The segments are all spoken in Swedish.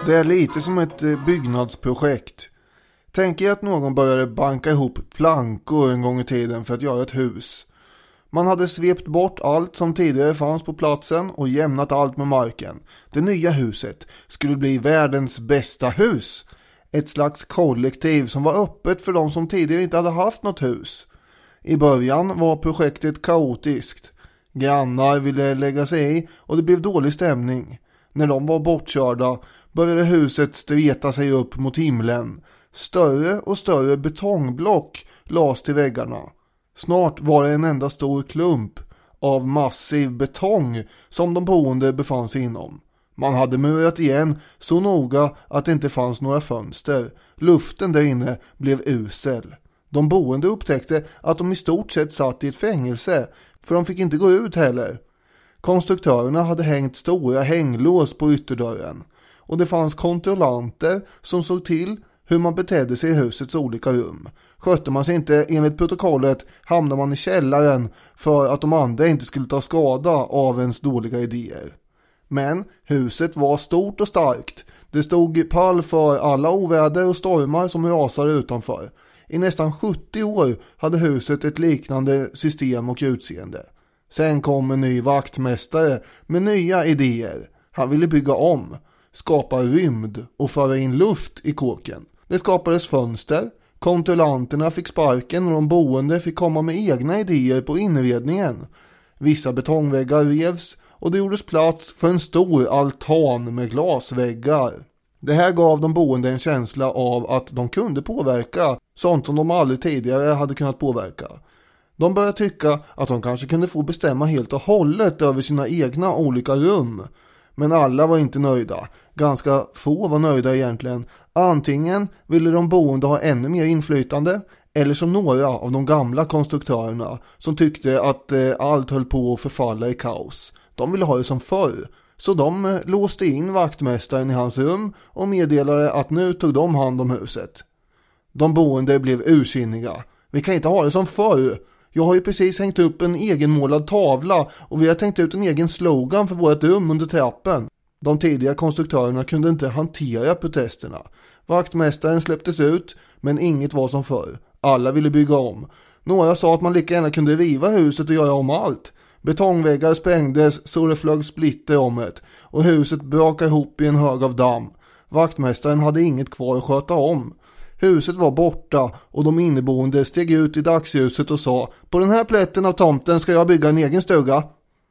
Det är lite som ett byggnadsprojekt. Tänk er att någon började banka ihop plankor en gång i tiden för att göra ett hus. Man hade svept bort allt som tidigare fanns på platsen och jämnat allt med marken. Det nya huset skulle bli världens bästa hus. Ett slags kollektiv som var öppet för de som tidigare inte hade haft något hus. I början var projektet kaotiskt. Grannar ville lägga sig i och det blev dålig stämning. När de var bortkörda började huset streta sig upp mot himlen. Större och större betongblock lades till väggarna. Snart var det en enda stor klump av massiv betong som de boende befann sig inom. Man hade murat igen så noga att det inte fanns några fönster. Luften där inne blev usel. De boende upptäckte att de i stort sett satt i ett fängelse, för de fick inte gå ut heller. Konstruktörerna hade hängt stora hänglås på ytterdörren och det fanns kontrollanter som såg till hur man betedde sig i husets olika rum. Skötte man sig inte enligt protokollet hamnade man i källaren för att de andra inte skulle ta skada av ens dåliga idéer. Men huset var stort och starkt. Det stod pall för alla oväder och stormar som rasade utanför. I nästan 70 år hade huset ett liknande system och utseende. Sen kom en ny vaktmästare med nya idéer. Han ville bygga om, skapa rymd och föra in luft i kåken. Det skapades fönster, kontrollanterna fick sparken och de boende fick komma med egna idéer på inredningen. Vissa betongväggar revs och det gjordes plats för en stor altan med glasväggar. Det här gav de boende en känsla av att de kunde påverka sånt som de aldrig tidigare hade kunnat påverka. De började tycka att de kanske kunde få bestämma helt och hållet över sina egna olika rum. Men alla var inte nöjda. Ganska få var nöjda egentligen. Antingen ville de boende ha ännu mer inflytande, eller som några av de gamla konstruktörerna som tyckte att allt höll på att förfalla i kaos. De ville ha det som förr. Så de låste in vaktmästaren i hans rum och meddelade att nu tog de hand om huset. De boende blev ursinniga. Vi kan inte ha det som förr. Jag har ju precis hängt upp en egenmålad tavla och vi har tänkt ut en egen slogan för vårt rum under trappen. De tidiga konstruktörerna kunde inte hantera protesterna. Vaktmästaren släpptes ut, men inget var som förr. Alla ville bygga om. Några sa att man lika gärna kunde riva huset och göra om allt. Betongväggar sprängdes så det flög splitter om det och huset brakade ihop i en hög av damm. Vaktmästaren hade inget kvar att sköta om. Huset var borta och de inneboende steg ut i dagsljuset och sa: på den här plätten av tomten ska jag bygga en egen stuga.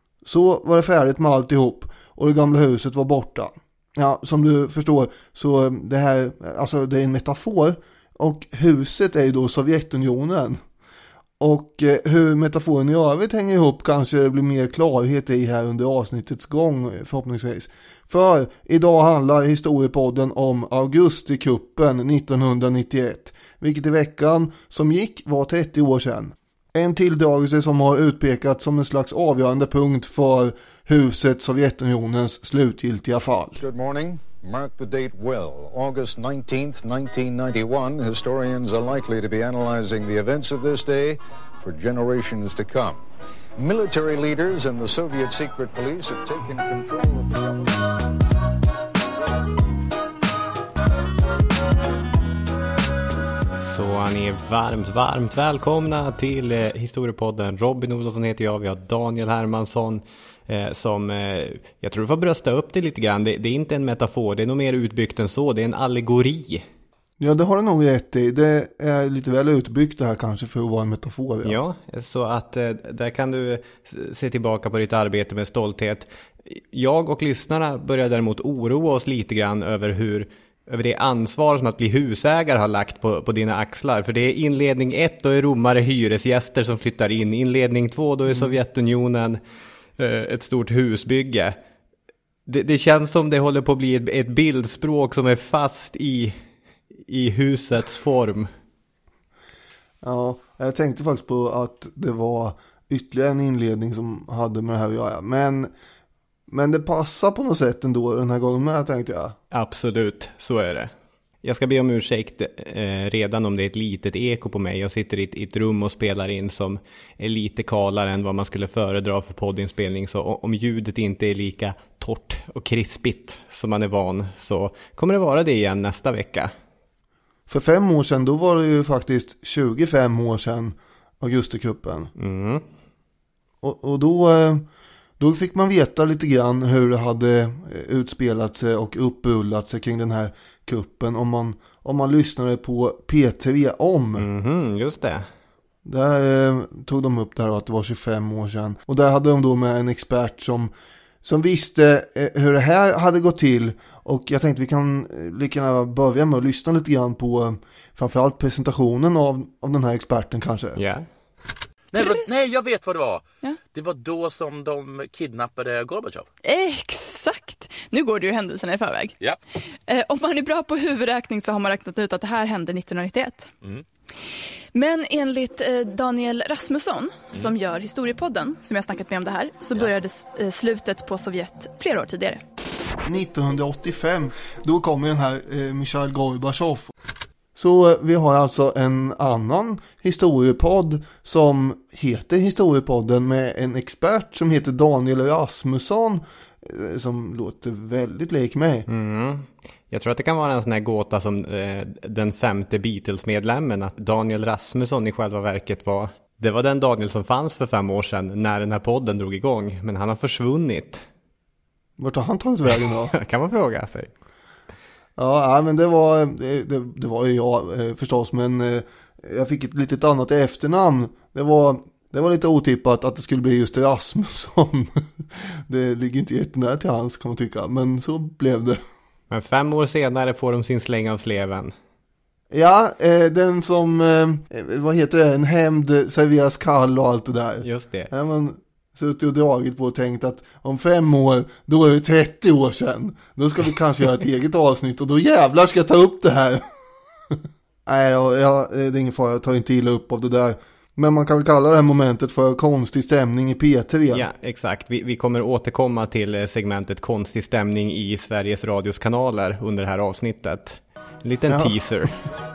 Så var det färdigt med alltihop och det gamla huset var borta. Ja, som du förstår så det här, alltså det är en metafor och huset är ju då Sovjetunionen. Och hur metaforen i övrigt hänger ihop kanske det blir mer klarhet i här under avsnittets gång förhoppningsvis. För idag handlar historiepodden om augustikuppen 1991, vilket i veckan som gick var 30 år sedan. En tilldragelse som har utpekats som en slags avgörande punkt för huset Sovjetunionens slutgiltiga fall. Good morning. Mark the date well. August 19th, 1991. Historians are likely to be analyzing the events of this day for generations to come. Military leaders and the Soviet secret police have taken control of the... Så ni är varmt välkomna till historiepodden. Robin Olsson heter jag, vi har Daniel Hermansson som jag tror du får brösta upp det lite grann. Det är inte en metafor, det är nog mer utbyggt än så, det är en allegori. Ja, det har du nog rätt i. Det är lite väl utbyggt det här kanske för att vara en metafor. Ja, så att där kan du se tillbaka på ditt arbete med stolthet. Jag och lyssnarna börjar däremot oroa oss lite grann över det ansvar som att bli husägare har lagt på dina axlar. För det är inledning 1, då är romare hyresgäster som flyttar in. Inledning 2, då är Sovjetunionen ett stort husbygge. Det känns som det håller på att bli ett bildspråk som är fast i husets form. Ja, jag tänkte faktiskt på att det var ytterligare en inledning som hade med det här att göra. Men det passar på något sätt ändå den här gången med, tänkte jag. Absolut, så är det. Jag ska be om ursäkt redan om det är ett litet eko på mig. Jag sitter i ett rum och spelar in som är lite kalare än vad man skulle föredra för poddinspelning. Så om ljudet inte är lika torrt och krispigt som man är van, så kommer det vara det igen nästa vecka. För 5 år sedan, då var det ju faktiskt 25 år sedan Augustikuppen. Mm. Och då fick man veta lite grann hur det hade utspelat sig och upprullat sig kring den här kuppen om man lyssnade på P3 om. Just det. Där tog de upp det här att det var 25 år sedan. Och där hade de då med en expert som visste hur det här hade gått till. Och jag tänkte vi kan lika gärna börja med att lyssna lite grann på framförallt presentationen av den här experten kanske. Ja. Yeah. Nej, jag vet vad det var. Ja. Det var då som de kidnappade Gorbachev. Exakt. Nu går du ju händelserna i förväg. Ja. Om man är bra på huvudräkning så har man räknat ut att det här hände 1991. Mm. Men enligt Daniel Rasmusson, som gör Historiepodden, som jag snackat med om det här, så började slutet på Sovjet flera år tidigare. 1985, då kom den här Mikhail Gorbachev. Så vi har alltså en annan historiepodd som heter Historiepodden med en expert som heter Daniel Rasmusson som låter väldigt lik mig. Jag tror att det kan vara en sån här gåta som den 5:e Beatles-medlemmen, att Daniel Rasmusson i själva verket var den Daniel som fanns för 5 år sedan när den här podden drog igång, men han har försvunnit. Vart har han tagit vägen då? Kan man fråga sig. Ja, men det var ju jag förstås, men jag fick ett litet annat efternamn. Det var lite otippat att det skulle bli just Rasmusson. Det ligger inte jättenära till hans, kan man tycka, men så blev det. Men 5 år senare får de sin släng av sleven. Ja, den som, vad heter det, en hämnd serveras kall och allt det där. Just det. Ja, men suttit och dragit på och tänkt att om 5 år, då är det 30 år sedan. Då ska vi kanske göra ett eget avsnitt och då jävlar ska jag ta upp det här. Nej då, det är ingen fara, jag tar inte illa upp av det där. Men man kan väl kalla det här momentet för konstig stämning i P3. Ja, exakt. Vi kommer återkomma till segmentet konstig stämning i Sveriges Radios kanaler under det här avsnittet. En liten teaser.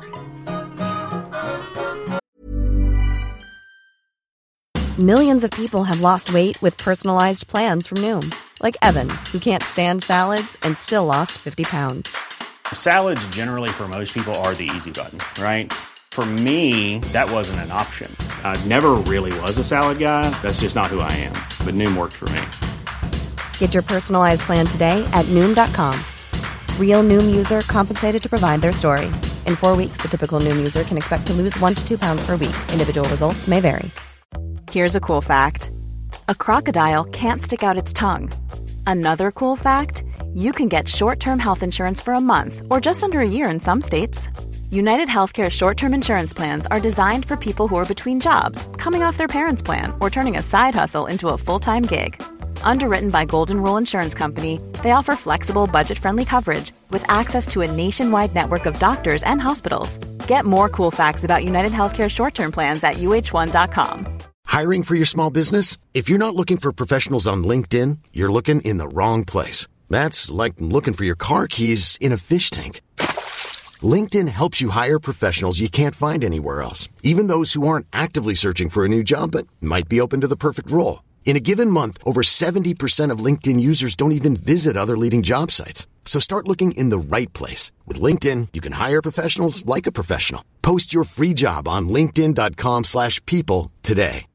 Millions of people have lost weight with personalized plans from Noom. Like Evan, who can't stand salads and still lost 50 pounds. Salads generally for most people are the easy button, right? For me, that wasn't an option. I never really was a salad guy. That's just not who I am. But Noom worked for me. Get your personalized plan today at Noom.com. Real Noom user compensated to provide their story. In 4 weeks, the typical Noom user can expect to lose 1 to 2 pounds per week. Individual results may vary. Here's a cool fact. A crocodile can't stick out its tongue. Another cool fact, you can get short-term health insurance for a month or just under a year in some states. United Healthcare short-term insurance plans are designed for people who are between jobs, coming off their parents' plan, or turning a side hustle into a full-time gig. Underwritten by Golden Rule Insurance Company, they offer flexible, budget-friendly coverage with access to a nationwide network of doctors and hospitals. Get more cool facts about United Healthcare short-term plans at uh1.com. Hiring for your small business? If you're not looking for professionals on LinkedIn, you're looking in the wrong place. That's like looking for your car keys in a fish tank. LinkedIn helps you hire professionals you can't find anywhere else, even those who aren't actively searching for a new job but might be open to the perfect role. In a given month, over 70% of LinkedIn users don't even visit other leading job sites. So start looking in the right place. With LinkedIn, you can hire professionals like a professional. Post your free job on linkedin.com/people today.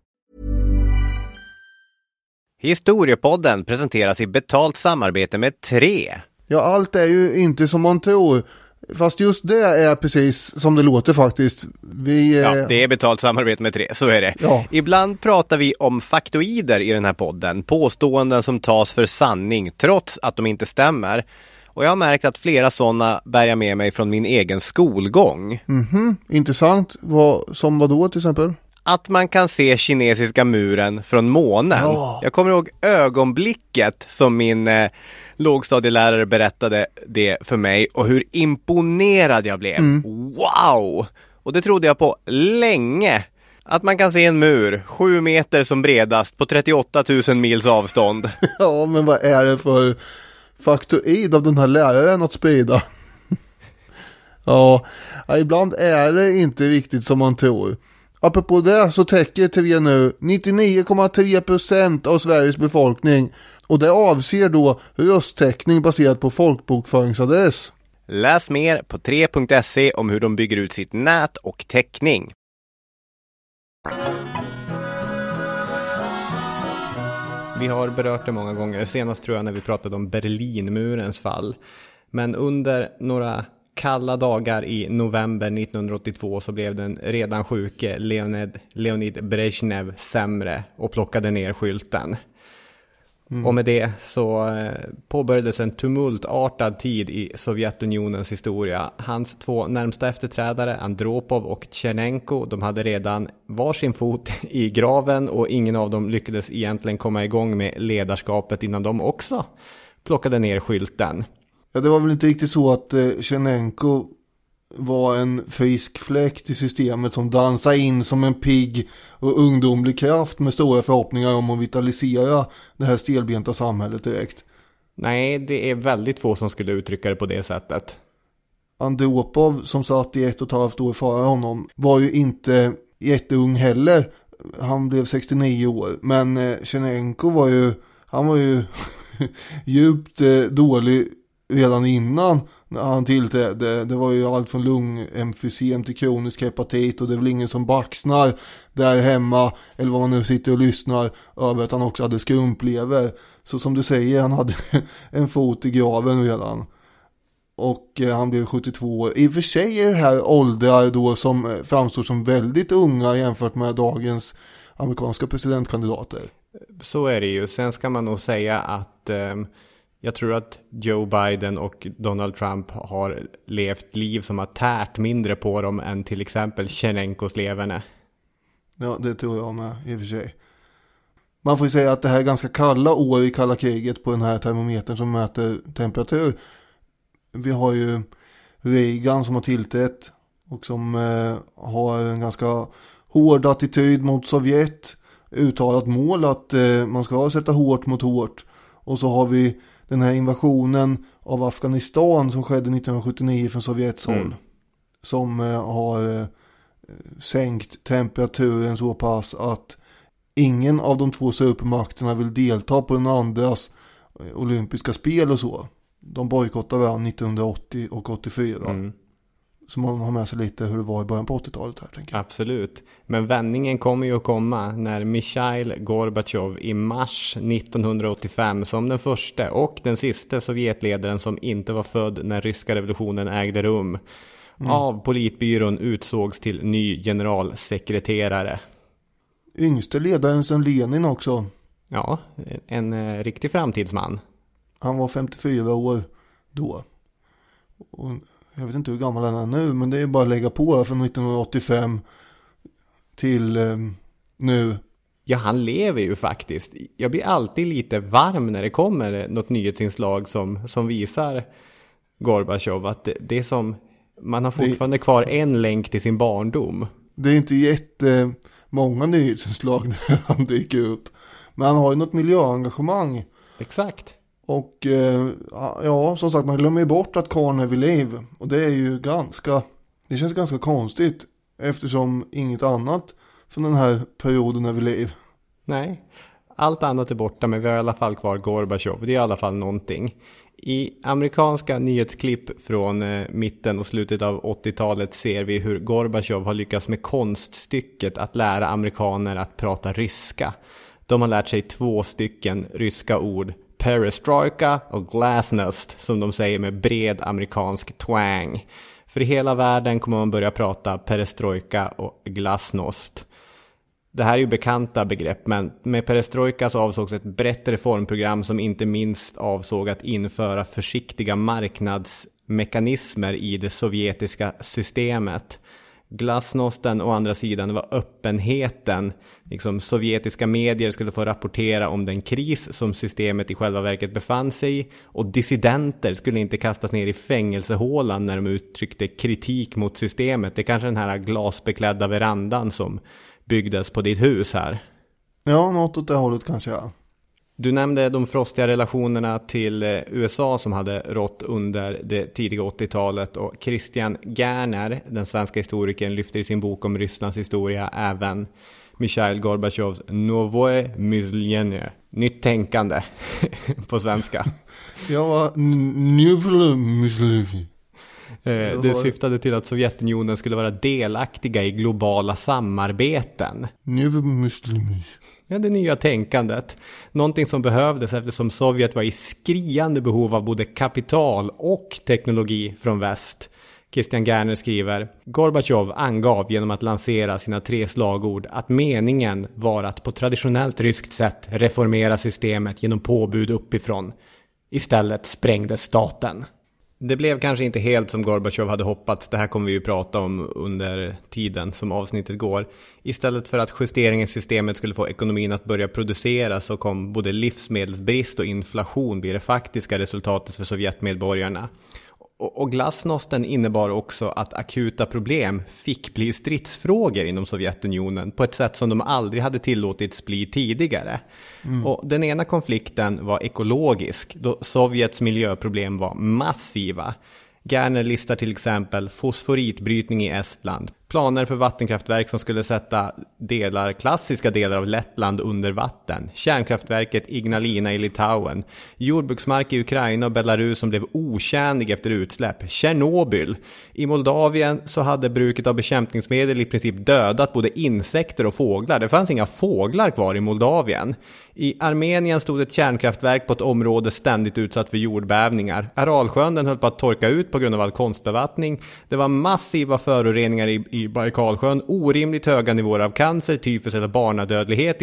Historiepodden presenteras i betalt samarbete med 3. Ja, allt är ju inte som man tror. Fast just det är precis som det låter faktiskt. Ja, det är betalt samarbete med 3, så är det. Ja. Ibland pratar vi om faktoider i den här podden. Påståenden som tas för sanning trots att de inte stämmer. Och jag har märkt att flera sådana bär jag med mig från min egen skolgång. Intressant. Som vad då till exempel? Att man kan se kinesiska muren från månen. Ja. Jag kommer ihåg ögonblicket som min lågstadielärare berättade det för mig och hur imponerad jag blev. Wow! Och det trodde jag på länge. Att man kan se en mur 7 meter som bredast på 38 000 mils avstånd. Ja, men vad är det för faktoid av den här läraren att sprida? Ja, ibland är det inte riktigt som man tror. Apropå det så täcker TV nu 99,3% av Sveriges befolkning. Och det avser då rösttäckning baserat på folkbokföringsadress. Läs mer på 3.se om hur de bygger ut sitt nät och täckning. Vi har berört det många gånger, senast tror jag när vi pratade om Berlinmurens fall. Men under några kalla dagar i november 1982 så blev den redan sjuke Leonid Brezhnev sämre och plockade ner skylten. Och med det så påbörjades en tumultartad tid i Sovjetunionens historia. Hans två närmsta efterträdare, Andropov och Tjernenko, de hade redan varsin fot i graven och ingen av dem lyckades egentligen komma igång med ledarskapet innan de också plockade ner skylten. Ja, det var väl inte riktigt så att Tjernenko var en frisk fläkt i systemet som dansade in som en pigg och ungdomlig kraft med stora förhoppningar om att vitalisera det här stelbenta samhället direkt. Nej, det är väldigt få som skulle uttrycka det på det sättet. Andropov, som satt i 1,5 år före honom, var ju inte jätteung heller. Han blev 69 år. Men Tjernenko var ju djupt dålig redan innan när han tillträdde. Det var ju allt från lungemfysem till kronisk hepatit, och det är väl ingen som baxnar där hemma eller vad man nu sitter och lyssnar över att han också hade skrumplever. Så som du säger, han hade en fot i graven redan. Och han blev 72 år. I och för sig är det här åldrar då som framstår som väldigt unga jämfört med dagens amerikanska presidentkandidater. Så är det ju. Sen ska man nog säga att jag tror att Joe Biden och Donald Trump har levt liv som har tärt mindre på dem än till exempel Tjernenkos leverne. Ja, det tror jag med i och för sig. Man får ju säga att det här är ganska kalla år i kalla kriget på den här termometern som mäter temperatur. Vi har ju Reagan som har tillträtt och som har en ganska hård attityd mot Sovjet. Uttalat mål att man ska sätta hårt mot hårt. Och så har vi den här invasionen av Afghanistan som skedde 1979 från Sovjets håll. Som har sänkt temperaturen så pass att ingen av de två supermakterna vill delta på den andras olympiska spel och så. De bojkottade varandra 1980 och 84. Så man har med sig lite hur det var i början på 80-talet här, tänker jag. Absolut. Men vändningen kommer ju att komma när Mikhail Gorbachev i mars 1985 som den första och den sista Sovjetledaren som inte var född när ryska revolutionen ägde rum av politbyrån utsågs till ny generalsekreterare. Yngste ledaren sen Lenin också. Ja, en riktig framtidsman. Han var 54 år då. Och jag vet inte hur gammal han är nu, men det är bara att lägga på från 1985 till nu. Ja, han lever ju faktiskt. Jag blir alltid lite varm när det kommer något nyhetsinslag som visar Gorbachev att det är som, man har fortfarande kvar en länk till sin barndom. Det är inte jättemånga nyhetsinslag där han dyker upp. Men han har ju något miljöengagemang. Exakt. Och ja, som sagt, man glömmer ju bort att karln är vid liv. Och det är ju det känns ganska konstigt eftersom inget annat från den här perioden är vid liv. Nej, allt annat är borta, men vi har i alla fall kvar Gorbachev. Det är i alla fall någonting. I amerikanska nyhetsklipp från mitten och slutet av 80-talet ser vi hur Gorbachev har lyckats med konststycket att lära amerikaner att prata ryska. De har lärt sig 2 ryska ord. Perestroika och glasnost, som de säger med bred amerikansk twang. För i hela världen kommer man börja prata perestroika och glasnost. Det här är ju bekanta begrepp, men med perestroika så avsågs ett brett reformprogram som inte minst avsåg att införa försiktiga marknadsmekanismer i det sovjetiska systemet. Glasnosten å andra sidan var öppenheten. Liksom sovjetiska medier skulle få rapportera om den kris som systemet i själva verket befann sig i, och dissidenter skulle inte kastas ner i fängelsehålan när de uttryckte kritik mot systemet. Det är kanske den här glasbeklädda verandan som byggdes på ditt hus här. Ja, något åt det hållet kanske, ja. Du nämnde de frostiga relationerna till USA som hade rått under det tidiga 80-talet, och Christian Gerner, den svenska historikern, lyfter i sin bok om Rysslands historia även Mikhail Gorbatjovs Novoe Myslenie, nytt tänkande på svenska. Ja, Novoe Myslenie. Det syftade till att Sovjetunionen skulle vara delaktiga i globala samarbeten. Ja, det nya tänkandet. Någonting som behövdes eftersom Sovjet var i skriande behov av både kapital och teknologi från väst. Christian Gerner skriver: Gorbatjov angav genom att lansera sina 3 slagord att meningen var att på traditionellt ryskt sätt reformera systemet genom påbud uppifrån. Istället sprängdes staten. Det blev kanske inte helt som Gorbatjov hade hoppats. Det här kommer vi ju prata om under tiden som avsnittet går. Istället för att justeringen i systemet skulle få ekonomin att börja producera, så kom både livsmedelsbrist och inflation bli det faktiska resultatet för Sovjetmedborgarna. Och glasnosten innebar också att akuta problem fick bli stridsfrågor inom Sovjetunionen på ett sätt som de aldrig hade tillåtits bli tidigare. Och den ena konflikten var ekologisk, då Sovjets miljöproblem var massiva. Gerner listar till exempel fosforitbrytning i Estland, planer för vattenkraftverk som skulle sätta klassiska delar av Lettland under vatten, kärnkraftverket Ignalina i Litauen, jordbruksmark i Ukraina och Belarus som blev otjänlig efter utsläpp, Tjernobyl. I Moldavien så hade bruket av bekämpningsmedel i princip dödat både insekter och fåglar. Det fanns inga fåglar kvar i Moldavien. I Armenien stod ett kärnkraftverk på ett område ständigt utsatt för jordbävningar. Aralsjön den höll på att torka ut på grund av all konstbevattning. Det var massiva föroreningar i Baikalsjön, orimligt höga nivåer av cancer, tyfus eller barnadödlighet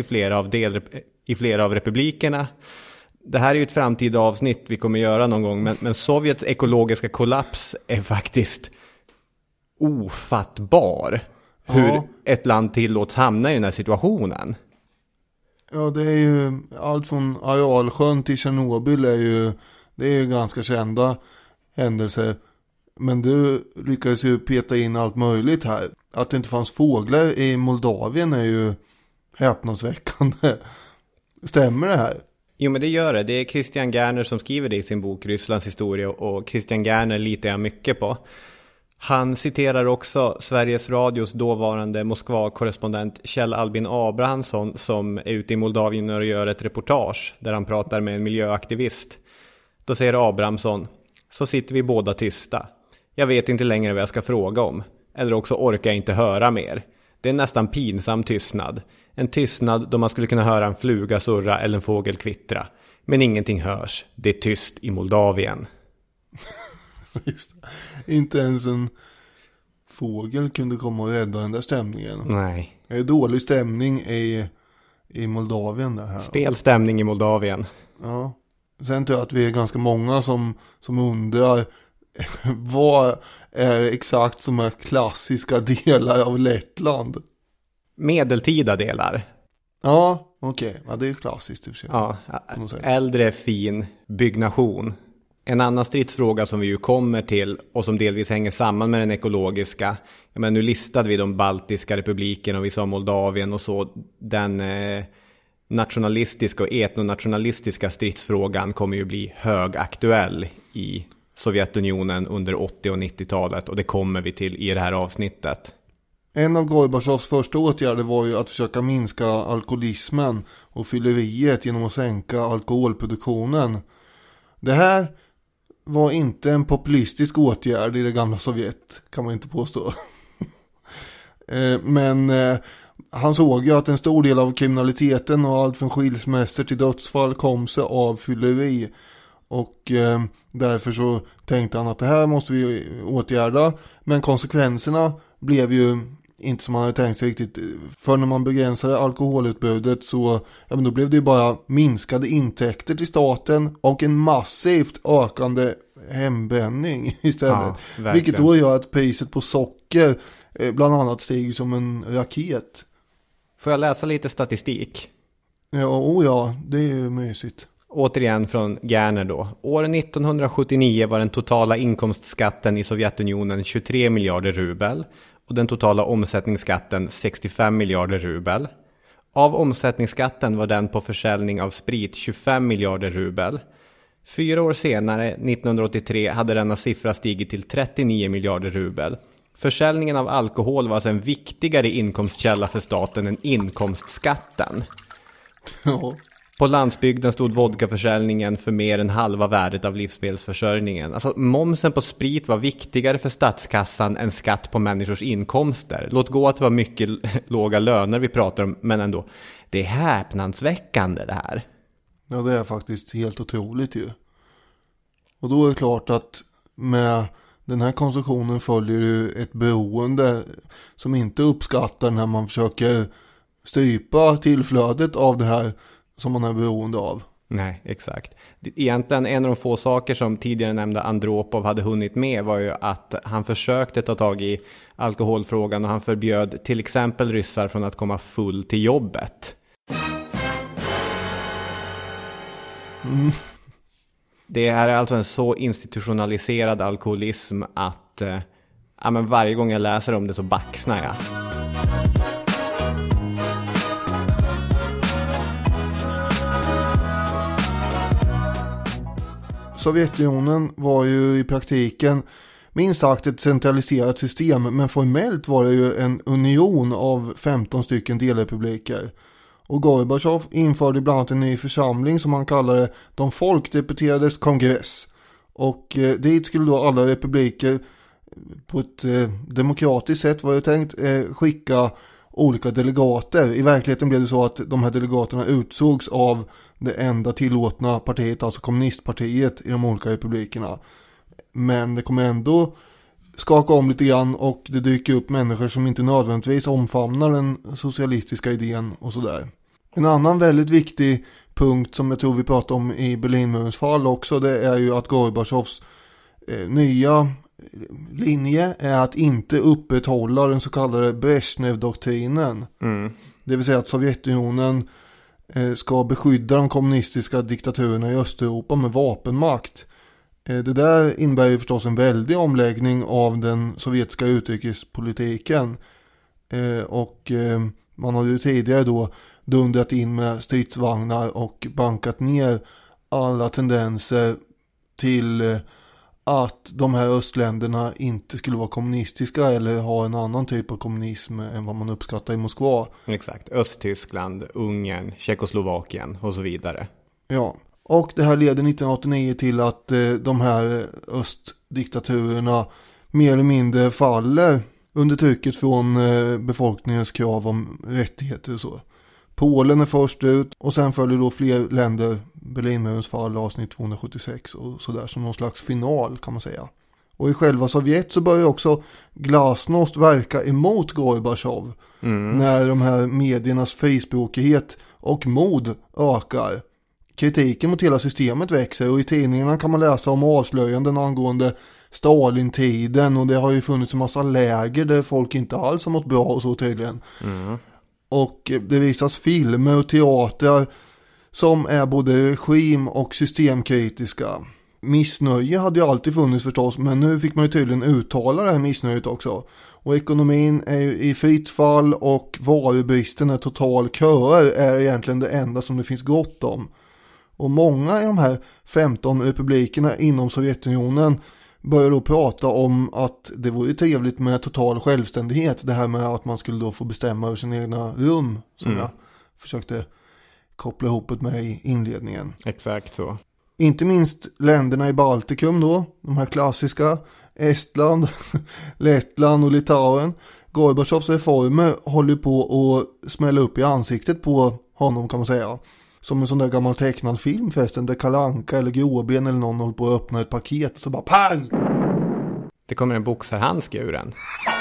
i flera av republikerna. Det här är ju ett framtida avsnitt vi kommer göra någon gång, men Sovjets ekologiska kollaps är faktiskt ofattbar. Hur ett land tillåts hamna i den här situationen. Ja, det är ju allt från Aralsjön till Tjernobyl det är ju ganska kända händelser. Men du lyckades ju peta in allt möjligt här. Att det inte fanns fåglar i Moldavien är ju häpnadsväckande. Stämmer det här? Jo, men det gör det. Det är Christian Gerner som skriver det i sin bok Rysslands historia, och Christian Gerner litar jag mycket på. Han citerar också Sveriges Radios dåvarande Moskva-korrespondent Kjell Albin Abrahamsson som är ute i Moldavien och gör ett reportage där han pratar med en miljöaktivist. Då säger Abrahamsson: så sitter vi båda tysta. Jag vet inte längre vad jag ska fråga om. Eller också orkar jag inte höra mer. Det är nästan pinsam tystnad. En tystnad då man skulle kunna höra en fluga surra eller en fågel kvittra. Men ingenting hörs. Det är tyst i Moldavien. Just det. Inte ens en fågel kunde komma och rädda den där stämningen. Nej. Det är dålig stämning i Moldavien det här. Stel stämning i Moldavien. Ja. Sen tror jag att vi är ganska många som undrar vad är exakt som är klassiska delar av Lettland? Medeltida delar. Ja, okej. Ja, det är ju klassiskt. Ja, äldre fin byggnation. En annan stridsfråga som vi ju kommer till och som delvis hänger samman med den ekologiska. Men nu listade vi de baltiska republikerna och vi sa Moldavien och så. Den nationalistiska och etnonationalistiska stridsfrågan kommer ju bli högaktuell i Sovjetunionen under 80- och 90-talet, och det kommer vi till i det här avsnittet. En av Gorbatjovs första åtgärder var ju att försöka minska alkoholismen och fylleriet genom att sänka alkoholproduktionen. Det här var inte en populistisk åtgärd i det gamla Sovjet, kan man inte påstå. Men han såg ju att en stor del av kriminaliteten och allt från skilsmässor till dödsfall kom sig av fylleri. Och därför så tänkte han att det här måste vi åtgärda. Men konsekvenserna blev ju inte som man hade tänkt sig riktigt. För när man begränsade alkoholutbudet så men då blev det ju bara minskade intäkter till staten och en massivt ökande hembränning istället. Ja, vilket då gör att priset på socker bland annat stiger som en raket. Får jag läsa lite statistik? Ja, det är ju mysigt. Återigen från Gerner då. År 1979 var den totala inkomstskatten i Sovjetunionen 23 miljarder rubel och den totala omsättningsskatten 65 miljarder rubel. Av omsättningsskatten var den på försäljning av sprit 25 miljarder rubel. 4 år senare, 1983, hade denna siffra stigit till 39 miljarder rubel. Försäljningen av alkohol var alltså en viktigare inkomstkälla för staten än inkomstskatten. Ja. På landsbygden stod vodkaförsäljningen för mer än halva värdet av livsmedelsförsörjningen. Alltså momsen på sprit var viktigare för statskassan än skatt på människors inkomster. Låt gå att det var mycket låga löner vi pratar om, men ändå. Det är häpnadsväckande det här. Ja, det är faktiskt helt otroligt ju. Och då är det klart att med den här konsumtionen följer ju ett beroende som inte uppskattar när man försöker strypa tillflödet av det här som man är beroende av. Nej, exakt. Egentligen en av de få saker som tidigare nämnda Andropov hade hunnit med var ju att han försökte ta tag i alkoholfrågan och han förbjöd till exempel ryssar från att komma full till jobbet. Det här är alltså en så institutionaliserad alkoholism att men varje gång jag läser om det så baxnar jag. Sovjetunionen var ju i praktiken minst sagt ett centraliserat system, men formellt var det ju en union av 15 stycken delrepubliker. Och Gorbatjov införde bland annat en ny församling som han kallade de folkdeputerades kongress. Och dit skulle då alla republiker på ett demokratiskt sätt, var det tänkt, skicka olika delegater. I verkligheten blev det så att de här delegaterna utsågs av det enda tillåtna partiet, alltså kommunistpartiet i de olika republikerna. Men det kommer ändå skaka om lite grann och det dyker upp människor som inte nödvändigtvis omfamnar den socialistiska idén och sådär. En annan väldigt viktig punkt som jag tror vi pratar om i Berlinmurens fall också, det är ju att Gorbatjovs nya linje är att inte upprätthålla den så kallade Brezhnev-doktrinen. Det vill säga att Sovjetunionen ska beskydda de kommunistiska diktaturerna i Östeuropa med vapenmakt. Det där innebär ju förstås en väldig omläggning av den sovjetiska utrikespolitiken. Och man hade ju tidigare då dundrat in med stridsvagnar och bankat ner alla tendenser till att de här östländerna inte skulle vara kommunistiska eller ha en annan typ av kommunism än vad man uppskattar i Moskva. Exakt, Östtyskland, Ungern, Tjeckoslovakien och så vidare. Ja, och det här leder 1989 till att de här östdiktaturerna mer eller mindre faller under trycket från befolkningens krav om rättigheter och så. Polen är först ut och sen följer då fler länder, Berlinmurens fall, avsnitt 276 och sådär, som någon slags final kan man säga. Och i själva Sovjet så börjar också glasnost verka emot Gorbatjov när de här mediernas frispråkighet och mod ökar. Kritiken mot hela systemet växer och i tidningarna kan man läsa om avslöjanden angående Stalin-tiden och det har ju funnits en massa läger där folk inte alls har mått bra och så tydligen. Och det visas filmer och teatrar som är både regim- och systemkritiska. Missnöje hade ju alltid funnits förstås, men nu fick man ju tydligen uttala det här missnöjet också. Och ekonomin är ju i fritt fall och varubristen är total, köer är egentligen det enda som det finns gott om. Och många i de här 15 republikerna inom Sovjetunionen börjar då prata om att det vore trevligt med total självständighet. Det här med att man skulle då få bestämma över sina egna rum som jag försökte koppla ihop det med i inledningen. Exakt så. Inte minst länderna i Baltikum då, de här klassiska, Estland, Lettland och Litauen. Gorbatjovs reformer håller på att smälla upp i ansiktet på honom kan man säga. Som en sån där gammal tecknad film förresten, där Kalle Anka eller Gråben eller någon håller på att öppna ett paket och så bara pang! Det kommer en boxarhandske ur den.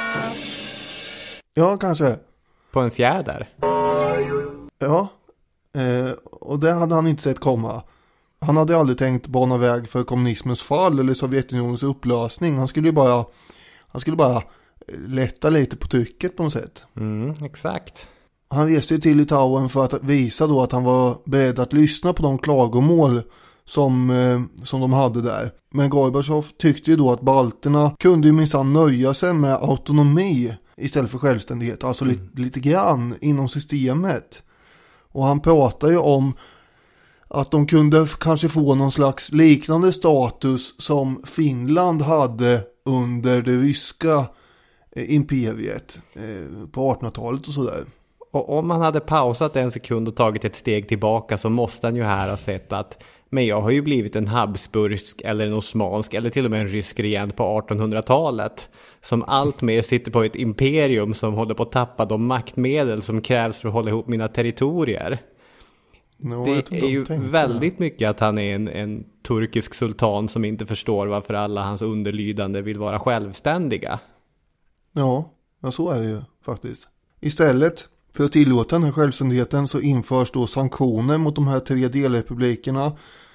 Ja, kanske. På en fjäder. Ja, och det hade han inte sett komma. Han hade aldrig tänkt bana väg för kommunismens fall eller Sovjetunionens upplösning. Han skulle bara lätta lite på trycket på något sätt. Exakt. Han reste till Litauen för att visa då att han var beredd att lyssna på de klagomål som de hade där. Men Gorbatjov tyckte ju då att balterna kunde ju minsann nöja sig med autonomi istället för självständighet. Alltså lite grann inom systemet. Och han pratar ju om att de kunde kanske få någon slags liknande status som Finland hade under det ryska imperiet på 1800-talet och sådär. Och om han hade pausat en sekund och tagit ett steg tillbaka så måste han ju här ha sett att men jag har ju blivit en habsburgsk eller en osmansk eller till och med en rysk regent på 1800-talet som allt mer sitter på ett imperium som håller på att tappa de maktmedel som krävs för att hålla ihop mina territorier. Det är ju väldigt mycket att han är en turkisk sultan som inte förstår varför alla hans underlydande vill vara självständiga. Ja, så är det ju faktiskt. Istället för att tillåta den här självständigheten så införs då sanktioner mot de här 3 delrepublikerna.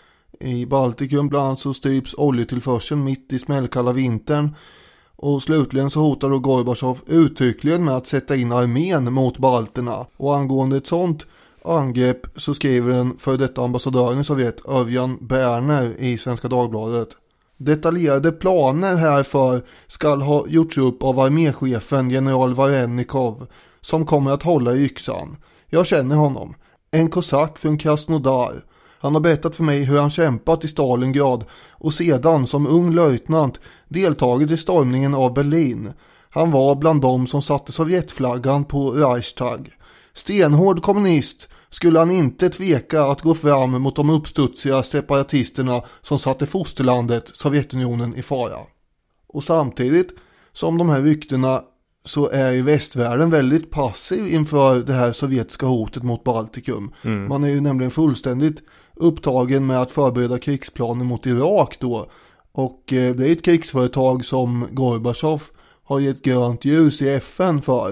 I Baltikum bland annat så stryps oljetillförseln mitt i smällkalla vintern. Och slutligen så hotar då Gorbatjov uttryckligen med att sätta in armén mot balterna. Och angående ett sånt angrepp så skriver den för detta ambassadören i Sovjet, Örjan Berner, i Svenska Dagbladet. Detaljerade planer härför ska ha gjorts upp av arméchefen general Varenikov som kommer att hålla i yxan. Jag känner honom. En kosack från Krasnodar. Han har berättat för mig hur han kämpat i Stalingrad och sedan som ung löjtnant deltagit i stormningen av Berlin. Han var bland dem som satte Sovjetflaggan på Reichstag. Stenhård kommunist skulle han inte tveka att gå fram mot de uppstudsiga separatisterna som satte fosterlandet Sovjetunionen i fara. Och samtidigt som de här ryktena så är ju västvärlden väldigt passiv inför det här sovjetiska hotet mot Baltikum. Man är ju nämligen fullständigt upptagen med att förbereda krigsplaner mot Irak då. Och det är ett krigsföretag som Gorbatjov har gett grönt ljus i FN för.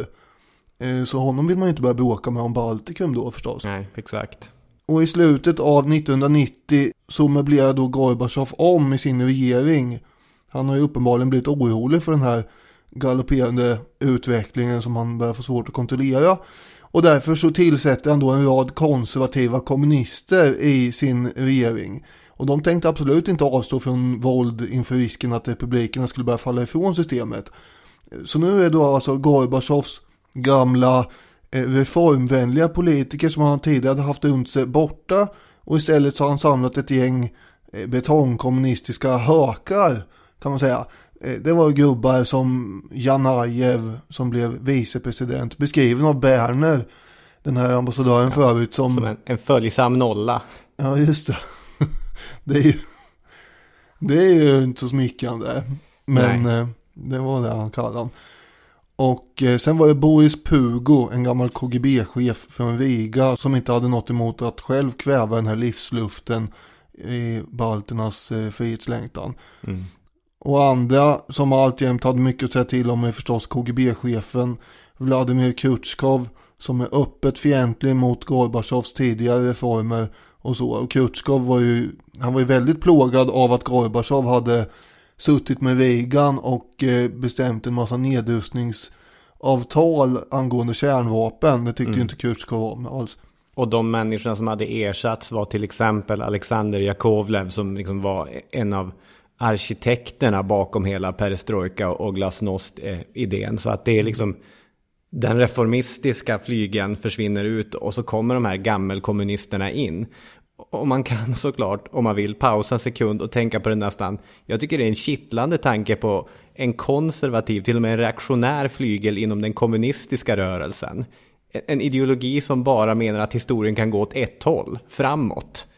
Så honom vill man ju inte börja bråka med om Baltikum då förstås. Nej, exakt. Och i slutet av 1990 så möblerar då Gorbatjov om i sin regering. Han har ju uppenbarligen blivit orolig för den här galopperande utvecklingen som han börjar få svårt att kontrollera. Och därför så tillsätter han då en rad konservativa kommunister i sin regering. Och de tänkte absolut inte avstå från våld inför risken att republikerna skulle börja falla ifrån systemet. Så nu är då alltså Gorbatjovs gamla reformvänliga politiker som han tidigare hade haft runt sig borta. Och istället så har han samlat ett gäng betongkommunistiska hökar kan man säga. Det var gubbar som Janajev som blev vicepresident, beskriven av Berner, den här ambassadören förut som en följsam nolla. Ja, just det. Det är ju inte så smickrande. Men det var det han kallade han. Och sen var det Boris Pugo, en gammal KGB-chef från Riga som inte hade något emot att själv kväva den här livsluften i balternas frihetslängtan. Och andra som alltjämt hade mycket att säga till om är förstås KGB-chefen Vladimir Krutjkov som är öppet fientlig mot Gorbatjovs tidigare reformer och så. Och Krutjkov var ju väldigt plågad av att Gorbatjov hade suttit med Reagan och bestämt en massa nedrustningsavtal angående kärnvapen. Det tyckte ju inte Krutjkov om alls. Och de människorna som hade ersatts var till exempel Alexander Yakovlev som liksom var en av arkitekterna bakom hela perestrojka och glasnost-idén. Så att det är liksom den reformistiska flygeln försvinner ut och så kommer de här gammelkommunisterna in. Och man kan såklart, om man vill, pausa en sekund och tänka på det nästan. Jag tycker det är en kittlande tanke på en konservativ, till och med en reaktionär flygel inom den kommunistiska rörelsen. En ideologi som bara menar att historien kan gå åt ett håll, framåt.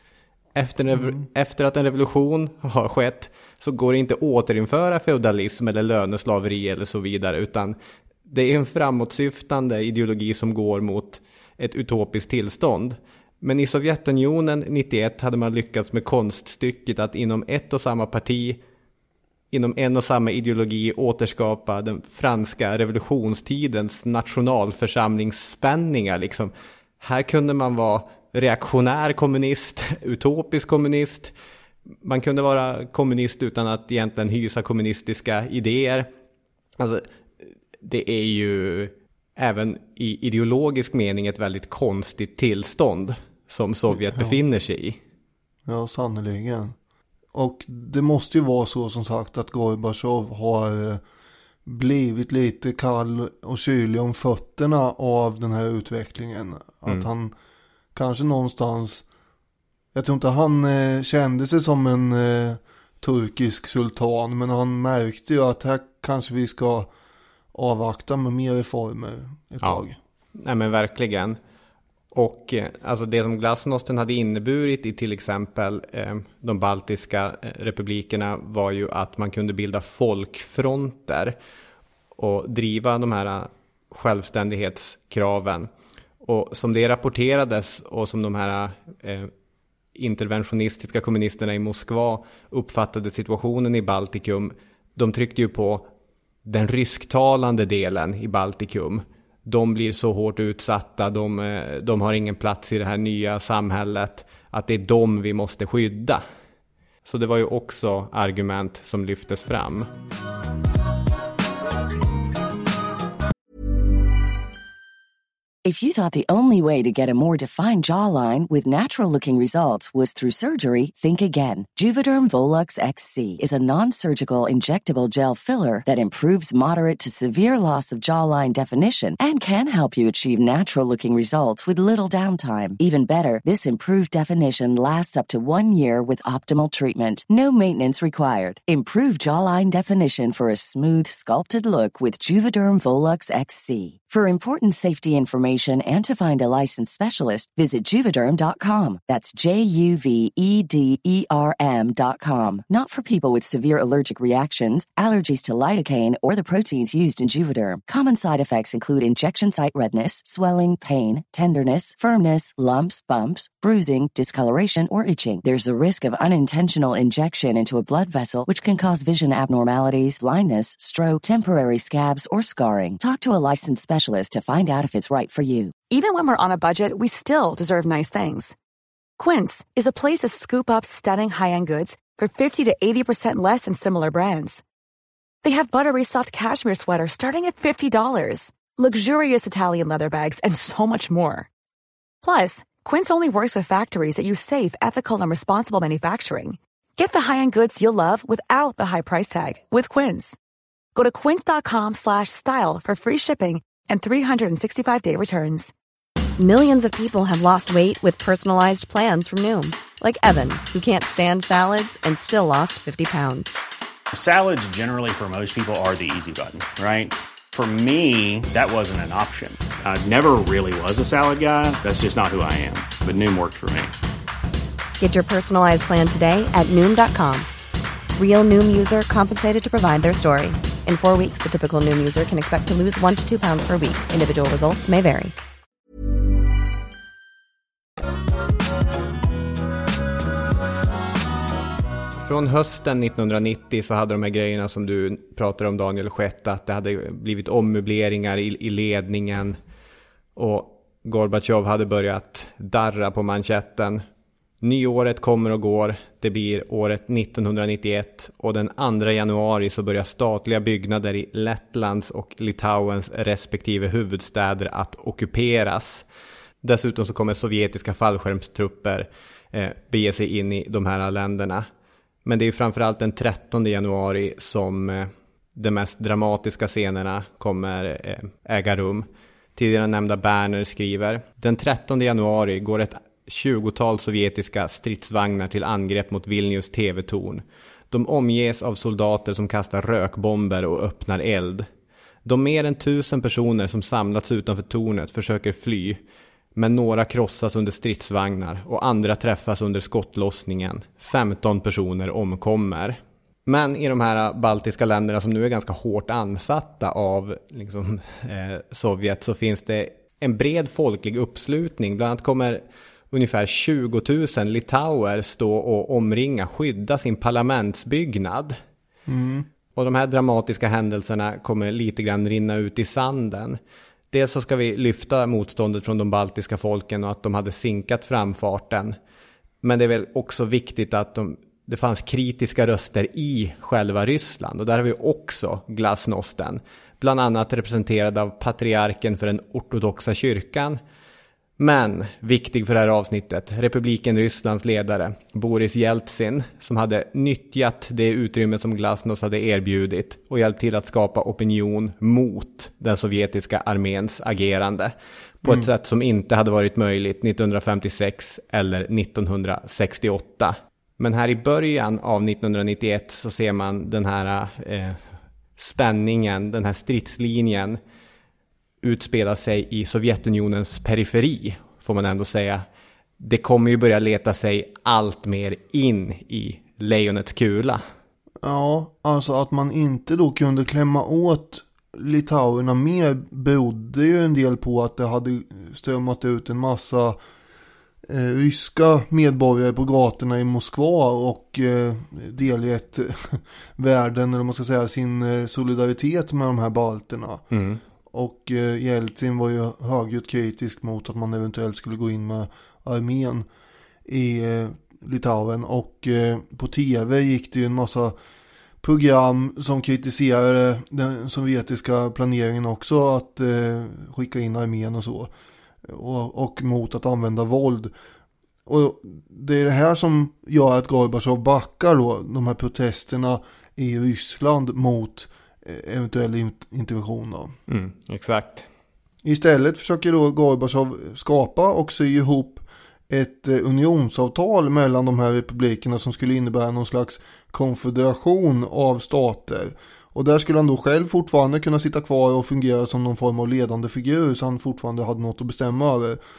Efter att en revolution har skett så går det inte att återinföra feudalism eller löneslaveri eller så vidare, utan det är en framåtsyftande ideologi som går mot ett utopiskt tillstånd. Men i Sovjetunionen 91 hade man lyckats med konststycket att inom ett och samma parti, inom en och samma ideologi återskapa den franska revolutionstidens nationalförsamlingsspänningar. Liksom. Här kunde man vara reaktionär kommunist, utopisk kommunist. Man kunde vara kommunist utan att egentligen hysa kommunistiska idéer. Alltså, det är ju även i ideologisk mening ett väldigt konstigt tillstånd som Sovjet befinner sig i. Ja, sannoliken. Och det måste ju vara så som sagt att Gorbatjov har blivit lite kall och kylig om fötterna av den här utvecklingen. Att han kanske någonstans. Jag tror inte han kände sig som en turkisk sultan, men han märkte ju att här kanske vi ska avvakta med mer reformer ett tag. Nej men verkligen. Och alltså det som glasnosten hade inneburit i till exempel de baltiska republikerna var ju att man kunde bilda folkfronter och driva de här självständighetskraven. Och som det rapporterades och som de här interventionistiska kommunisterna i Moskva uppfattade situationen i Baltikum, de tryckte ju på den rysktalande delen i Baltikum. De blir så hårt utsatta, de har ingen plats i det här nya samhället, att det är dem vi måste skydda. Så det var ju också argument som lyftes fram. If you thought the only way to get a more defined jawline with natural-looking results was through surgery, think again. Juvederm Volux XC is a non-surgical injectable gel filler that improves moderate to severe loss of jawline definition and can help you achieve natural-looking results with little downtime. Even better, this improved definition lasts up to 1 year with optimal treatment. No maintenance required. Improve jawline definition for a smooth, sculpted look with Juvederm Volux XC. For important safety information and to find a licensed specialist, visit Juvederm.com. That's Juvederm.com. Not for people with severe allergic reactions, allergies to lidocaine, or the proteins used in Juvederm. Common side effects include injection site redness, swelling, pain, tenderness, firmness, lumps, bumps, bruising, discoloration, or itching. There's a risk of unintentional injection into a blood vessel, which can cause vision abnormalities, blindness, stroke, temporary scabs, or scarring. Talk to a licensed specialist to find out if it's right for you. Even when we're on a budget, we still deserve nice things. Quince is a place to scoop up stunning high-end goods for 50 to 80% less than similar brands. They have buttery soft cashmere sweaters starting at $50, luxurious Italian leather bags, and so much more. Plus, Quince only works with factories that use safe, ethical, and responsible manufacturing. Get the high-end goods you'll love without the high price tag with Quince. Go to quince.com/style for free shipping and 365-day returns. Millions of people have lost weight with personalized plans from Noom. Like Evan, who can't stand salads and still lost 50 pounds. Salads generally for most people are the easy button, right? For me, that wasn't an option. I never really was a salad guy. That's just not who I am. But Noom worked for me. Get your personalized plan today at Noom.com. Real Noom user compensated to provide their story. In 4 weeks, the typical Noom user can expect to lose 1 to 2 pounds per week. Individual results may vary. Från hösten 1990 så hade de här grejerna som du pratar om, Daniel, skett, att det hade blivit ommöbleringar i ledningen och Gorbatjov hade börjat darra på manschetten. Nyåret kommer och går, det blir året 1991 och den 2 januari så börjar statliga byggnader i Lettlands och Litauens respektive huvudstäder att ockuperas. Dessutom så kommer sovjetiska fallskärmstrupper bege sig in i de här länderna. Men det är ju framförallt den 13 januari som de mest dramatiska scenerna kommer äga rum. Tidigare nämnda Berner skriver: den 13 januari går ett 20-tal sovjetiska stridsvagnar till angrepp mot Vilnius TV-torn. De omges av soldater som kastar rökbomber och öppnar eld. De mer än 1000 personer som samlats utanför tornet försöker fly, men några krossas under stridsvagnar och andra träffas under skottlossningen. 15 personer omkommer. Men i de här baltiska länderna som nu är ganska hårt ansatta av Sovjet så finns det en bred folklig uppslutning. Bland annat kommer ungefär 20 000 litauer stå och omringa, skydda sin parlamentsbyggnad. Och de här dramatiska händelserna kommer lite grann rinna ut i sanden. Dels så ska vi lyfta motståndet från de baltiska folken och att de hade sinkat framfarten. Men det är väl också viktigt att det fanns kritiska röster i själva Ryssland. Och där har vi också glasnosten. Bland annat representerad av patriarken för den ortodoxa kyrkan. Men viktig för det här avsnittet, republiken Rysslands ledare Boris Jeltsin, som hade nyttjat det utrymme som glasnost hade erbjudit och hjälpt till att skapa opinion mot den sovjetiska arméns agerande på ett sätt som inte hade varit möjligt 1956 eller 1968. Men här i början av 1991 så ser man den här spänningen, den här stridslinjen utspela sig i Sovjetunionens periferi, får man ändå säga. Det kommer ju börja leta sig allt mer in i lejonets kula. Ja, alltså att man inte då kunde klämma åt litauerna mer berodde ju en del på att det hade strömmat ut en massa ryska medborgare på gatorna i Moskva och delgett världen, eller man ska säga, sin solidaritet med de här balterna. Och Jeltsin var ju högljutt kritisk mot att man eventuellt skulle gå in med armén i Litauen. Och på tv gick det ju en massa program som kritiserade den sovjetiska planeringen också, att skicka in armén och så. Och mot att använda våld. Och det är det här som gör att Gorbatjov backar då, de här protesterna i Ryssland mot eventuell intervention då. Exakt. Istället försöker då Gorbatjov skapa och sy ihop ett unionsavtal mellan de här republikerna som skulle innebära någon slags konfederation av stater. Och där skulle han då själv fortfarande kunna sitta kvar och fungera som någon form av ledande figur, så han fortfarande hade något att bestämma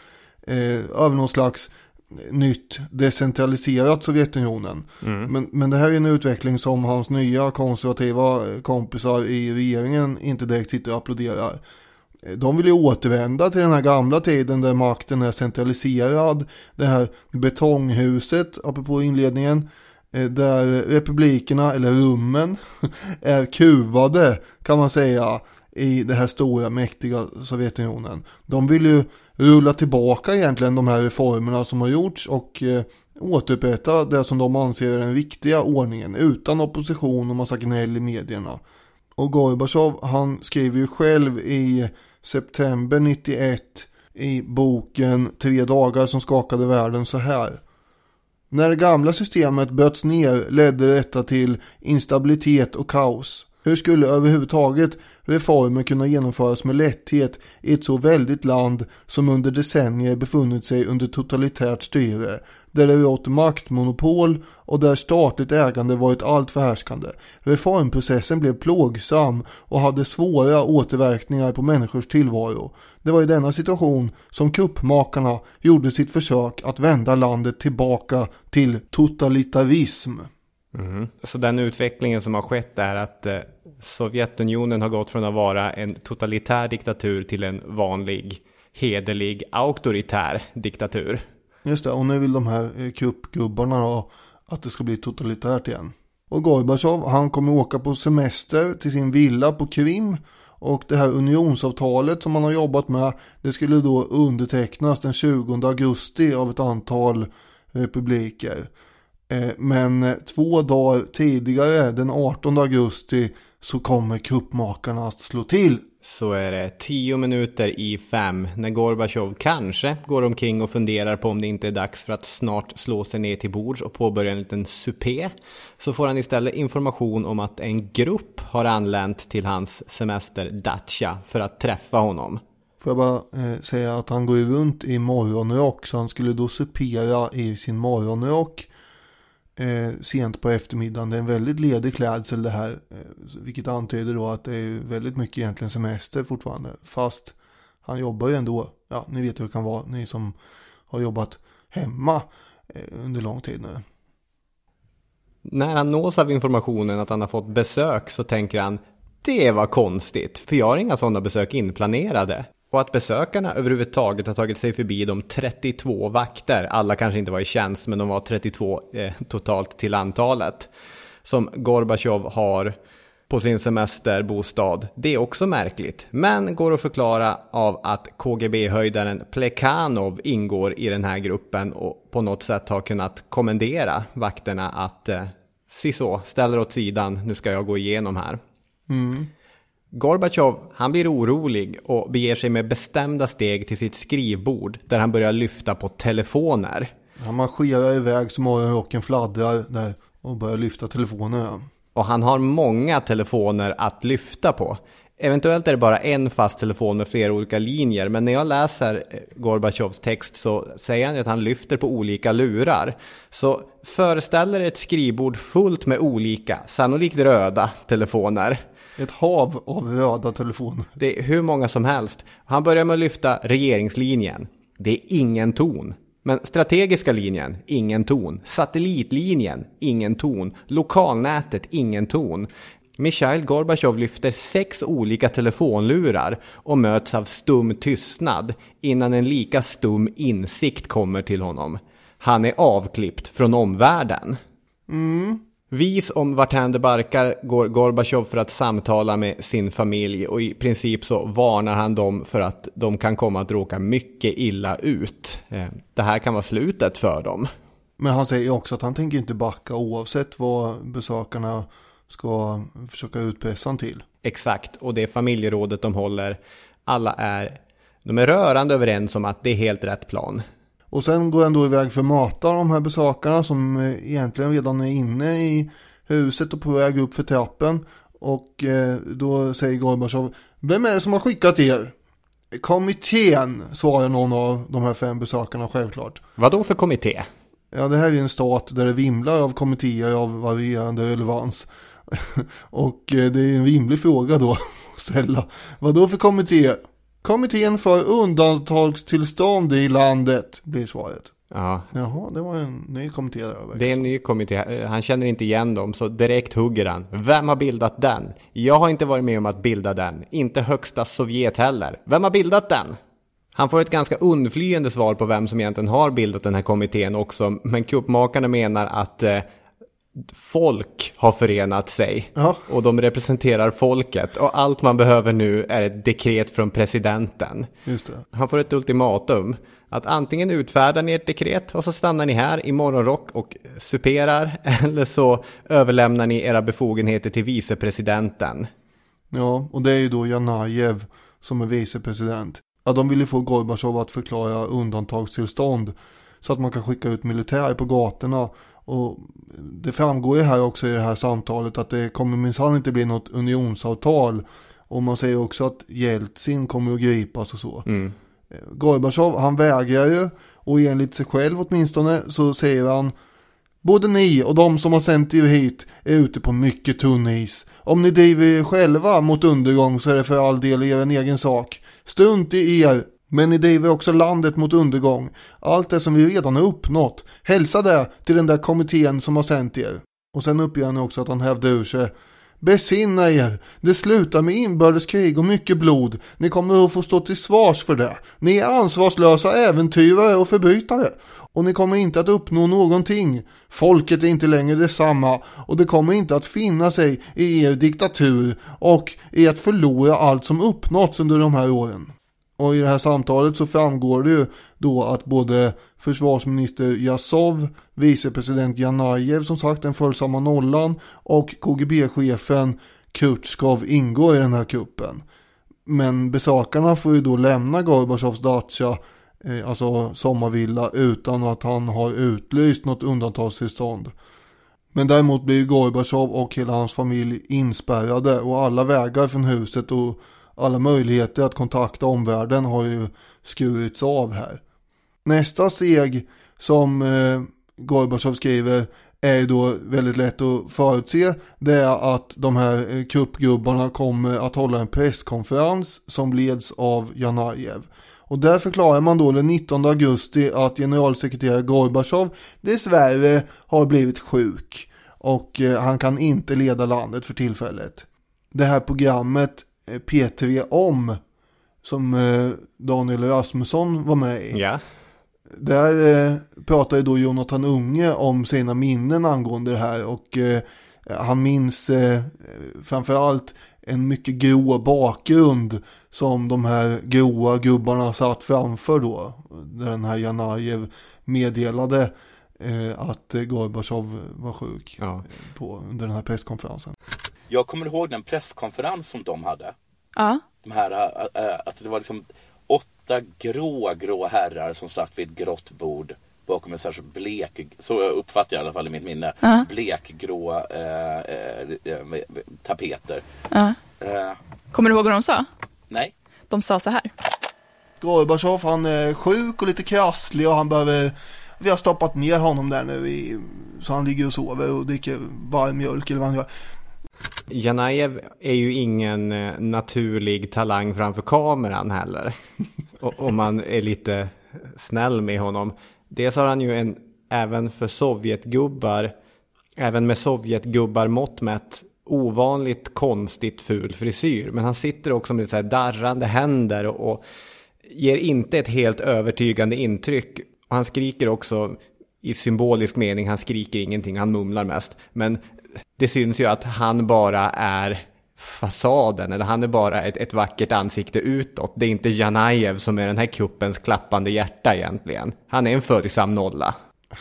över någon slags nytt decentraliserat Sovjetunionen. Men det här är en utveckling som hans nya konservativa kompisar i regeringen inte direkt sitter och applåderar. De vill ju återvända till den här gamla tiden där makten är centraliserad, det här betonghuset apropå inledningen, där republikerna eller rummen är kuvade, kan man säga, i det här stora mäktiga Sovjetunionen. De vill ju rulla tillbaka egentligen de här reformerna som har gjorts och återupprätta det som de anser är den viktiga ordningen utan opposition och massa gnäll i medierna. Och Gorbatjov, han skriver ju själv i september 91 i boken 3 dagar som skakade världen så här: när det gamla systemet bröts ner ledde detta till instabilitet och kaos. Hur skulle överhuvudtaget reformer kunna genomföras med lätthet i ett så väldigt land som under decennier befunnit sig under totalitärt styre, där det rått maktmonopol och där statligt ägande varit allt förhärskande? Reformprocessen blev plågsam och hade svåra återverkningar på människors tillvaro. Det var i denna situation som kuppmakarna gjorde sitt försök att vända landet tillbaka till totalitarism. Så den utvecklingen som har skett är att Sovjetunionen har gått från att vara en totalitär diktatur till en vanlig, hederlig, auktoritär diktatur. Just det, och nu vill de här kuppgubbarna då att det ska bli totalitärt igen. Och Gorbatjov, han kommer åka på semester till sin villa på Krim, och det här unionsavtalet som man har jobbat med, det skulle då undertecknas den 20 augusti av ett antal republiker. Men 2 dagar tidigare, den 18 augusti, så kommer kuppmakarna att slå till. Så är det 10 minuter i 5 när Gorbatjov kanske går omkring och funderar på om det inte är dags för att snart slå sig ner till bords och påbörja en liten supé. Så får han istället information om att en grupp har anlänt till hans semesterdacha för att träffa honom. Får jag bara säga att han går runt i morgonrock, så han skulle då supera i sin morgonrock sent på eftermiddagen. Det är en väldigt ledig klädsel det här, vilket antyder då att det är väldigt mycket egentligen semester fortfarande, fast han jobbar ju ändå. Ja, ni vet hur det kan vara, ni som har jobbat hemma under lång tid nu. När han nås av informationen att han har fått besök så tänker han, det var konstigt, för jag har inga sådana besök inplanerade. Och att besökarna överhuvudtaget har tagit sig förbi de 32 vakter, alla kanske inte var i tjänst men de var 32 totalt till antalet, som Gorbatjov har på sin semesterbostad. Det är också märkligt, men går att förklara av att KGB-höjdaren Plekhanov ingår i den här gruppen och på något sätt har kunnat kommendera vakterna att ställer åt sidan, nu ska jag gå igenom här. Gorbatjov, han blir orolig och beger sig med bestämda steg till sitt skrivbord där han börjar lyfta på telefoner. Han marscherar iväg som morgonrocken fladdrar där och börjar lyfta telefoner. Och han har många telefoner att lyfta på. Eventuellt är det bara en fast telefon med flera olika linjer, men när jag läser Gorbatjovs text så säger han att han lyfter på olika lurar. Så föreställer ett skrivbord fullt med olika, sannolikt röda telefoner. Ett hav av röda telefoner. Det är hur många som helst. Han börjar med att lyfta regeringslinjen. Det är ingen ton. Men strategiska linjen, ingen ton. Satellitlinjen, ingen ton. Lokalnätet, ingen ton. Mikhail Gorbatjov lyfter 6 olika telefonlurar och möts av stum tystnad innan en lika stum insikt kommer till honom. Han är avklippt från omvärlden. Vis om varthän det barkar går Gorbatjov för att samtala med sin familj och i princip så varnar han dem för att de kan komma att råka mycket illa ut. Det här kan vara slutet för dem. Men han säger också att han tänker inte backa oavsett vad besökarna ska försöka utpressa till. Exakt, och det familjerådet de håller, de är rörande överens om att det är helt rätt plan. Och sen går han då iväg för att mata de här besökarna som egentligen redan är inne i huset och på väg upp för trappen. Och då säger Gorbatjov, vem är det som har skickat er? Kommittén, svarar någon av de här 5 besökarna självklart. Vad då för kommitté? Ja, det här är en stat där det vimlar av kommittéer av varierande relevans. Och det är en rimlig fråga då att ställa. Vad då för kommitté? Kommittén för undantagstillstånd i landet, blir svaret. Ja. Jaha, det var en ny kommitté där. Det är en ny kommitté. Han känner inte igen dem, så direkt hugger han. Vem har bildat den? Jag har inte varit med om att bilda den. Inte högsta Sovjet heller. Vem har bildat den? Han får ett ganska undflyende svar på vem som egentligen har bildat den här kommittén också. Men kuppmakarna menar att folk har förenat sig. Ja. Och de representerar folket. Och allt man behöver nu är ett dekret från presidenten. Just det. Han får ett ultimatum. Att antingen utfärdar ni ett dekret och så stannar ni här i morgonrock och superar. Eller så överlämnar ni era befogenheter till vicepresidenten. Ja, och det är ju då Janajev som är vicepresident. Ja, de vill ju få Gorbatjov att förklara undantagstillstånd så att man kan skicka ut militär på gatorna. Och det framgår ju här också i det här samtalet att det kommer minsann inte bli något unionsavtal. Och man säger också att Jeltsin kommer att gripas och så. Gorbatjov, han vägrar ju, och enligt sig själv åtminstone så säger han: både ni och de som har sänt er hit är ute på mycket tunn is. Om ni driver er själva mot undergång så är det för all del er en egen sak. Strunt i er, men ni driver också landet mot undergång. Allt det som vi redan har uppnått. Hälsa det till den där kommittén som har sänt er. Och sen uppger han också att han hävdar ur sig: besinna er, det slutar med inbördeskrig och mycket blod. Ni kommer att få stå till svars för det. Ni är ansvarslösa äventyrare och förbrytare. Och ni kommer inte att uppnå någonting. Folket är inte längre detsamma. Och det kommer inte att finna sig i er diktatur och i att förlora allt som uppnåtts under de här åren. Och i det här samtalet så framgår det ju då att både försvarsminister Jasov, vicepresident Janajev, som sagt den följsamma nollan, och KGB-chefen Kurtskov ingår i den här kuppen. Men besökarna får ju då lämna Gorbatjovs dacha, alltså sommarvilla, utan att han har utlyst något undantagstillstånd. Men däremot blir Gorbatjov och hela hans familj inspärrade, och alla vägar från huset och alla möjligheter att kontakta omvärlden har ju skurits av här. Nästa steg som Gorbatjov skriver är då väldigt lätt att förutse. Det är att de här kuppgubbarna kommer att hålla en presskonferens som leds av Janajev. Och där förklarar man då den 19 augusti att generalsekreterare Gorbatjov dessvärre har blivit sjuk. Och han kan inte leda landet för tillfället. Det här programmet P3 om, som Daniel Rasmusson var med i. Ja. Där pratar ju då Jonathan Unge om sina minnen angående det här, och han minns framförallt en mycket grå bakgrund som de här gråa gubbarna satt framför då, där den här Janajev meddelade att Gorbatjov var sjuk under den här presskonferensen. Jag kommer ihåg den presskonferens som de hade. Ja. De här, att det var liksom 8 grå herrar som satt vid ett grått bord bakom en särskild så uppfattar jag i alla fall i mitt minne, blekgrå tapeter. Kommer du ihåg vad de sa? Nej. De sa så här. Gorbatjov, han är sjuk och lite krasslig och vi har stoppat ner honom där nu så han ligger och sover och dricker varm mjölk eller vad han gör. Janajev är ju ingen naturlig talang framför kameran heller. Om man är lite snäll med honom. Dels har han ju även för Sovjetgubbar, även med Sovjetgubbar mått mätt, ovanligt konstigt ful frisyr. Men han sitter också med så här darrande händer och ger inte ett helt övertygande intryck. Och han skriker också i symbolisk mening, han skriker ingenting, han mumlar mest. Men det syns ju att han bara är fasaden, eller han är bara ett vackert ansikte utåt. Det är inte Janajev som är den här kuppens klappande hjärta egentligen. Han är en följsam nolla.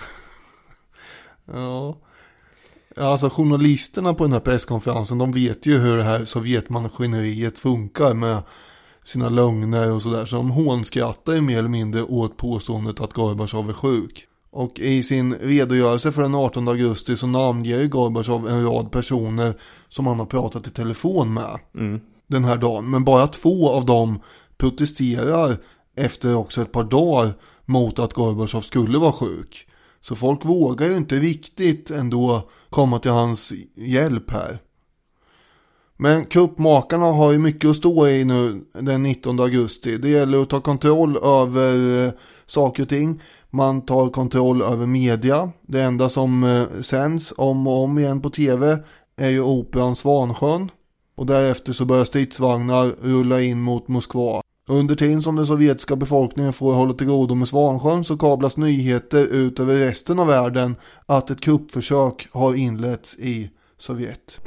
Ja. Alltså journalisterna på den här presskonferensen, de vet ju hur det här sovjetmaskineriet funkar med sina lögner och sådär. Så de hånskrattar ju mer eller mindre åt påståendet att Gorbatjov är sjuk. Och i sin redogörelse för den 18 augusti så namnger Gorbatjov en rad personer som han har pratat i telefon med den här dagen. Men bara 2 av dem protesterar efter också ett par dagar mot att Gorbatjov skulle vara sjuk. Så folk vågar ju inte riktigt ändå komma till hans hjälp här. Men kuppmakarna har ju mycket att stå i nu den 19 augusti. Det gäller att ta kontroll över saker och ting. Man tar kontroll över media. Det enda som sänds om och om igen på tv är ju operan Svansjön. Och därefter så börjar stridsvagnar rulla in mot Moskva. Under tiden som den sovjetiska befolkningen får hålla till godo med Svansjön så kablas nyheter ut över resten av världen att ett kuppförsök har inletts i Sovjet.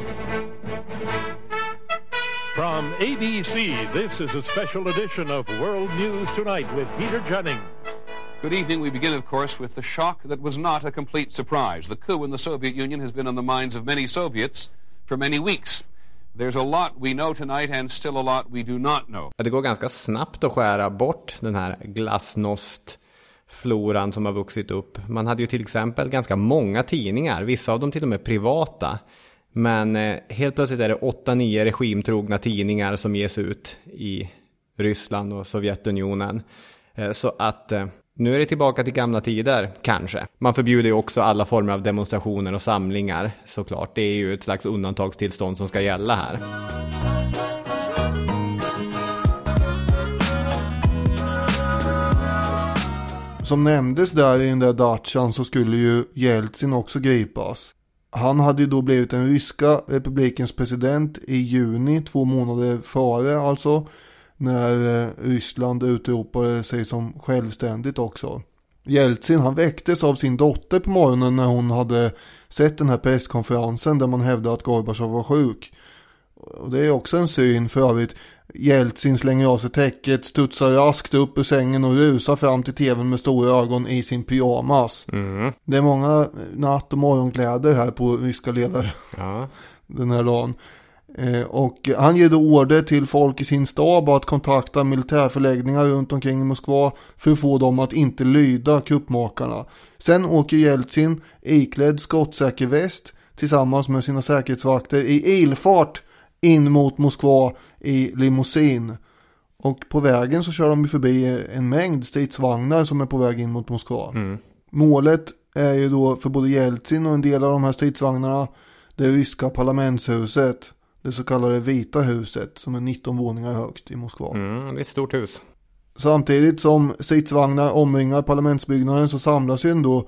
From ABC, this is a special edition of World News Tonight with Peter Jennings. Good evening. We begin, of course, with the shock that was not a complete surprise. The coup in the Soviet Union has been on the minds of many Soviets for many weeks. There's a lot we know tonight and still a lot we do not know. Det går ganska snabbt att skära bort den här glasnost-floran som har vuxit upp. Man hade ju till exempel ganska många tidningar, vissa av dem till och med privata. Men helt plötsligt är det 8-9 regimtrogna tidningar som ges ut i Ryssland och Sovjetunionen. Så att nu är det tillbaka till gamla tider, kanske. Man förbjuder ju också alla former av demonstrationer och samlingar, såklart. Det är ju ett slags undantagstillstånd som ska gälla här. Som nämndes där i den där datchan så skulle ju Jeltsin också gripas. Han hade ju då blivit den ryska republikens president i juni, 2 månader före alltså, när Ryssland utropade sig som självständigt också. Jeltsin, han väcktes av sin dotter på morgonen när hon hade sett den här presskonferensen där man hävdade att Gorbatjov var sjuk. Och det är också en syn för övrigt. Jeltsin slänger av sig täcket, studsar raskt upp ur sängen och rusar fram till tvn med stora ögon i sin pyjamas. Det är många natt- och morgonkläder här på ryska ledare den här dagen. Och han ger då order till folk i sin stab att kontakta militärförläggningar runt omkring i Moskva för att få dem att inte lyda kuppmakarna. Sen åker Jeltsin iklädd skottsäker väst tillsammans med sina säkerhetsvakter i ilfart in mot Moskva i limousin. Och på vägen så kör de förbi en mängd stridsvagnar som är på väg in mot Moskva. Målet är ju då för både Jeltsin och en del av de här stridsvagnarna det ryska parlamentshuset. Det så kallade Vita huset som är 19 våningar högt i Moskva. Det är ett stort hus. Samtidigt som stridsvagnar omringar parlamentsbyggnaden så samlas ju ändå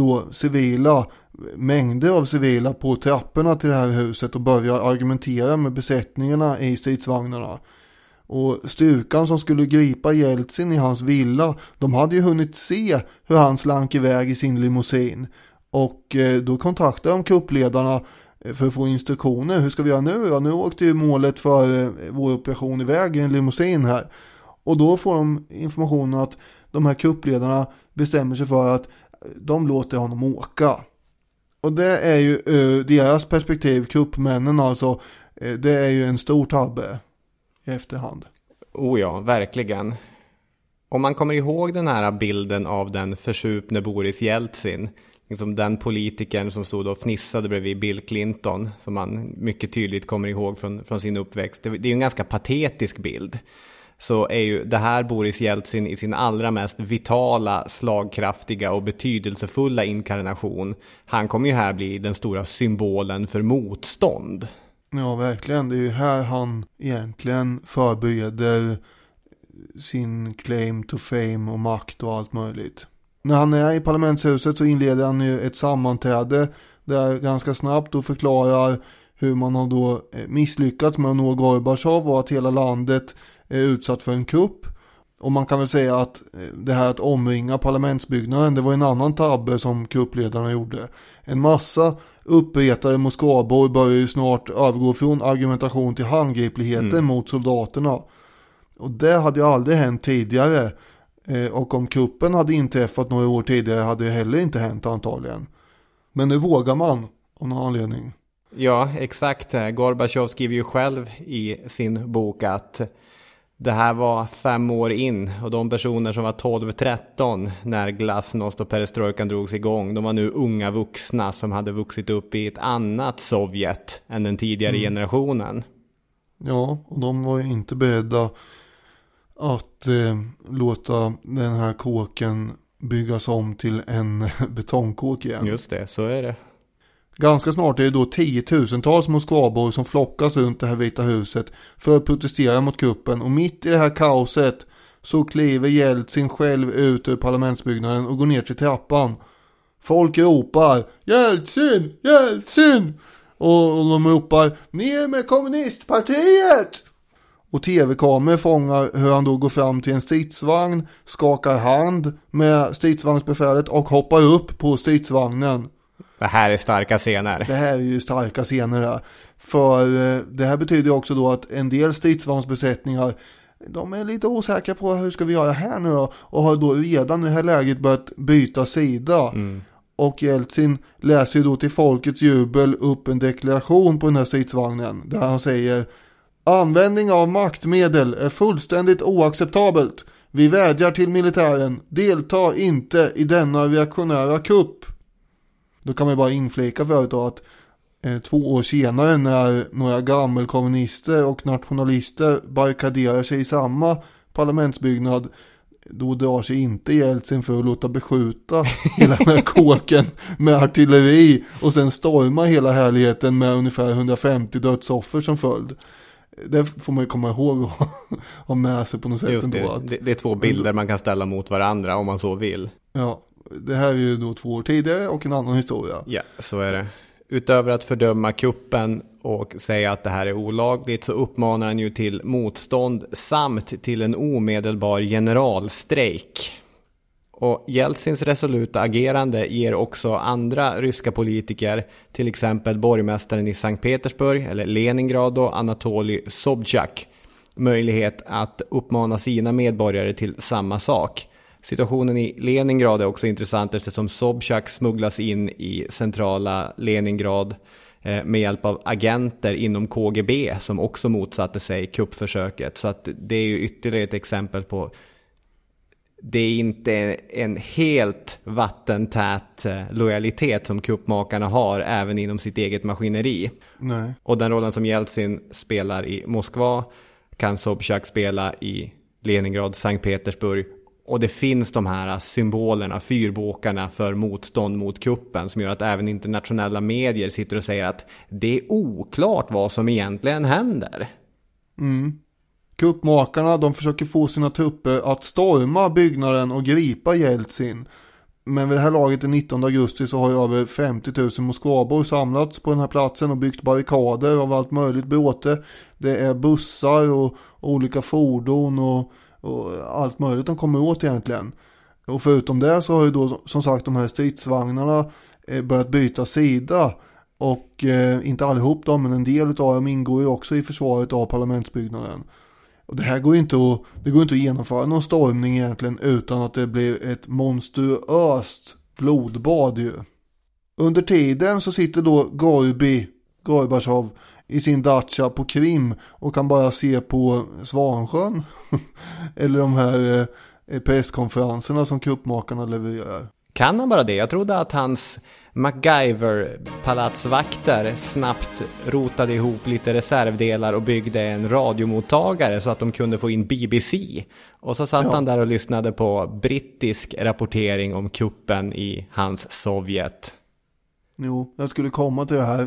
mängder av civila på trapporna till det här huset och börjar argumentera med besättningarna i stridsvagnarna. Och styrkan som skulle gripa Jeltsin i hans villa, de hade ju hunnit se hur han slank iväg i sin limousin. Och då kontaktade de kuppledarna för att få instruktioner. Hur ska vi göra nu? Ja, nu åkte ju målet för vår operation iväg i en limousin här. Och då får de informationen att de här kuppledarna bestämmer sig för att de låter honom åka. Och det är ju deras perspektiv, kuppmännen alltså, Det är ju en stor tabbe i efterhand. Oh ja, verkligen. Om man kommer ihåg den här bilden av den försupne Boris Jeltsin, liksom den politikern som stod och fnissade bredvid Bill Clinton, som man mycket tydligt kommer ihåg från sin uppväxt. Det är ju en ganska patetisk bild. Så är ju det här Boris Jeltsin i sin allra mest vitala, slagkraftiga och betydelsefulla inkarnation. Han kommer ju här bli den stora symbolen för motstånd. Ja, verkligen. Det är ju här han egentligen förbereder sin claim to fame och makt och allt möjligt. När han är i parlamentshuset så inleder han ju ett sammanträde där ganska snabbt då förklarar hur man har då misslyckats med att nå Gorbatjov och att hela landet är utsatt för en kupp. Och man kan väl säga att det här att omringa parlamentsbyggnaden, det var en annan tabbe som kuppledarna gjorde. En massa uppretade Moskvabor börjar ju snart övergå från argumentation till handgripligheten mot soldaterna. Och det hade ju aldrig hänt tidigare. Och om kuppen hade inträffat några år tidigare hade det heller inte hänt antagligen. Men nu vågar man av någon anledning. Ja, exakt. Gorbatjov skriver ju själv i sin bok att det här var 5 år in och de personer som var 12-13 när glasnost och perestrojkan drogs igång, de var nu unga vuxna som hade vuxit upp i ett annat Sovjet än den tidigare generationen. Ja, och de var ju inte beredda att låta den här kåken byggas om till en betongkåk igen. Just det, så är det. Ganska snart är det då 10-tusentals Moskvabor som flockas runt det här Vita huset för att protestera mot kuppen. Och mitt i det här kaoset så kliver Jeltsin själv ut ur parlamentsbyggnaden och går ner till trappan. Folk ropar Jeltsin, Jeltsin! Och de ropar ner med kommunistpartiet! Och tv-kameror fångar hur han då går fram till en stridsvagn, skakar hand med stridsvagnsbefälet och hoppar upp på stridsvagnen. Det här är starka scener. Det här är ju starka scener där. För det här betyder också då att en del stridsvagnsbesättningar, de är lite osäkra på hur ska vi göra här nu då? Och har då redan i det här läget börjat byta sida. Och Jeltsin läser ju då till folkets jubel upp en deklaration på den här stridsvagnen. Där han säger: användning av maktmedel är fullständigt oacceptabelt. Vi vädjar till militären. Delta inte i denna reaktionära kupp. Då kan man bara inflika för då att 2 år senare när några gammelkommunister och nationalister barrikaderar sig i samma parlamentsbyggnad, då drar sig inte Jeltsin för att låta beskjuta hela den här kåken med artilleri och sen storma hela härligheten med ungefär 150 dödsoffer som följd. Det får man ju komma ihåg och ha med sig på något sätt. Just det, ändå. Det är 2 bilder man kan ställa mot varandra om man så vill. Ja, det här är ju då 2 år tidigare och en annan historia. Ja, så är det. Utöver att fördöma kuppen och säga att det här är olagligt så uppmanar han ju till motstånd samt till en omedelbar generalstrejk. Och Jeltsins resoluta agerande ger också andra ryska politiker, till exempel borgmästaren i Sankt Petersburg eller Leningrad och Anatolij Sobchak, möjlighet att uppmana sina medborgare till samma sak. Situationen i Leningrad är också intressant eftersom Sobchak smugglas in i centrala Leningrad med hjälp av agenter inom KGB som också motsatte sig kuppförsöket. Så att det är ju ytterligare ett exempel på det är inte en helt vattentät lojalitet som kuppmakarna har även inom sitt eget maskineri. Nej. Och den rollen som Jeltsin spelar i Moskva kan Sobchak spela i Leningrad, Sankt Petersburg. Och det finns de här symbolerna, fyrbåkarna för motstånd mot kuppen som gör att även internationella medier sitter och säger att det är oklart vad som egentligen händer. Kuppmakarna, de försöker få sina trupper att storma byggnaden och gripa Jeltsin. Men vid det här laget den 19 augusti så har ju över 50 000 Moskvabor samlats på den här platsen och byggt barrikader av allt möjligt bråte. Det är bussar och olika fordon och allt möjligt de kommer åt egentligen. Och förutom det så har ju då som sagt de här stridsvagnarna börjat byta sida. Och inte allihop dem, men en del av dem ingår ju också i försvaret av parlamentsbyggnaden. Och det här går inte att genomföra någon stormning egentligen utan att det blir ett monstruöst blodbad ju. Under tiden så sitter då Gorbatjov i sin dacha på Krim och kan bara se på Svansjön eller de här presskonferenserna som kuppmakarna levererar. Kan han bara det? Jag trodde att hans MacGyver-palatsvakter snabbt rotade ihop lite reservdelar och byggde en radiomottagare så att de kunde få in BBC. Och så satt han där och lyssnade på brittisk rapportering om kuppen i hans Sovjet. Jo, jag skulle komma till det här.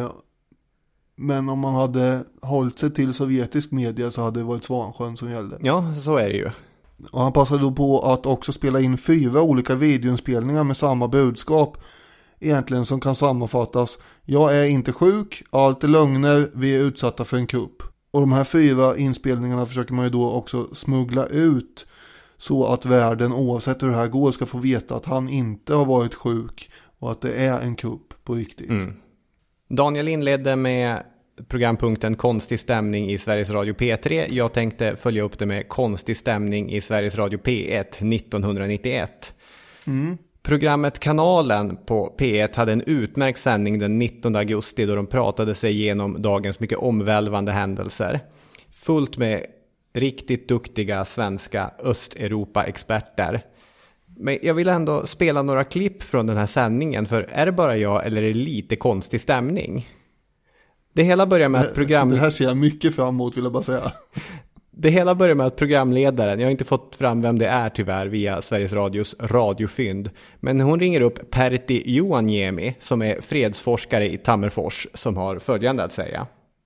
Men om man hade hållit sig till sovjetisk media så hade det varit Svansjön som gällde. Ja, så är det ju. Och han passade då på att också spela in 4 olika videoinspelningar med samma budskap. Egentligen som kan sammanfattas: jag är inte sjuk, allt är lögner, vi är utsatta för en kupp. Och de här 4 inspelningarna försöker man ju då också smuggla ut så att världen, oavsett hur det här går, ska få veta att han inte har varit sjuk och att det är en kupp på riktigt. Daniel inledde med programpunkten Konstig stämning i Sveriges Radio P3. Jag tänkte följa upp det med Konstig stämning i Sveriges Radio P1 1991. Programmet Kanalen på P1 hade en utmärkt sändning den 19 augusti då de pratade sig igenom dagens mycket omvälvande händelser. Fullt med riktigt duktiga svenska Östeuropa-experter. Men jag vill ändå spela några klipp från den här sändningen, för är det bara jag eller är det lite konstig stämning? Det hela börjar med att Det här ser jag mycket fram emot, vill jag bara säga. Det hela börjar med att programledaren, jag har inte fått fram vem det är tyvärr via Sveriges Radios radiofynd, men hon ringer upp Pertti Juhaniemi som är fredsforskare i Tammerfors, som har följande att säga.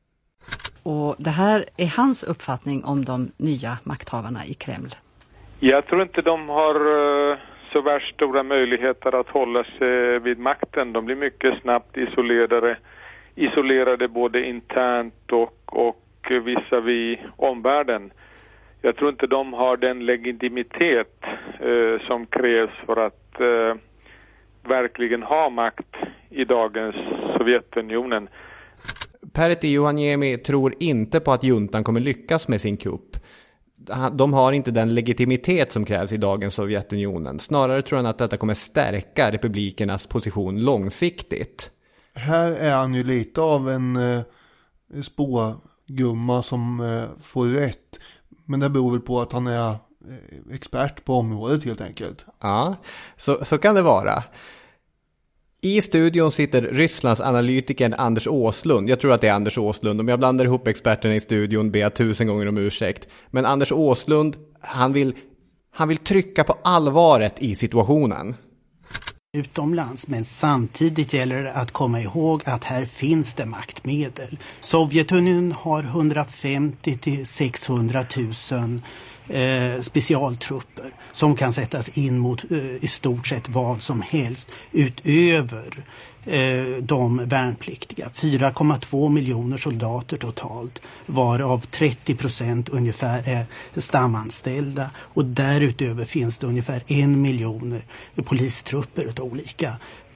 Och det här är hans uppfattning om de nya makthavarna i Kreml. Jag tror inte de har så värst stora möjligheter att hålla sig vid makten. De blir mycket snabbt isolerade både internt och visavi omvärlden. Jag tror inte de har den legitimitet som krävs för att verkligen ha makt i dagens Sovjetunionen. Pertti Juhaniemi tror inte på att juntan kommer lyckas med sin kupp. De har inte den legitimitet som krävs i dagens Sovjetunionen. Snarare tror han att detta kommer stärka republikernas position långsiktigt. Här är han ju lite av en spågumma som får rätt. Men det beror väl på att han är expert på området helt enkelt. Ja, så kan det vara. I studion sitter Rysslands analytikern Anders Åslund. Jag tror att det är Anders Åslund. Om jag blandar ihop experterna i studion ber jag 1000 gånger om ursäkt. Men Anders Åslund, han vill trycka på allvaret i situationen. Utomlands, men samtidigt gäller det att komma ihåg att här finns det maktmedel. Sovjetunionen har 150 till 600 000 specialtrupper som kan sättas in mot i stort sett vad som helst utöver de värnpliktiga. 4,2 miljoner soldater totalt, varav 30% ungefär är stamanställda, och därutöver finns det ungefär 1 miljon polistrupper av olika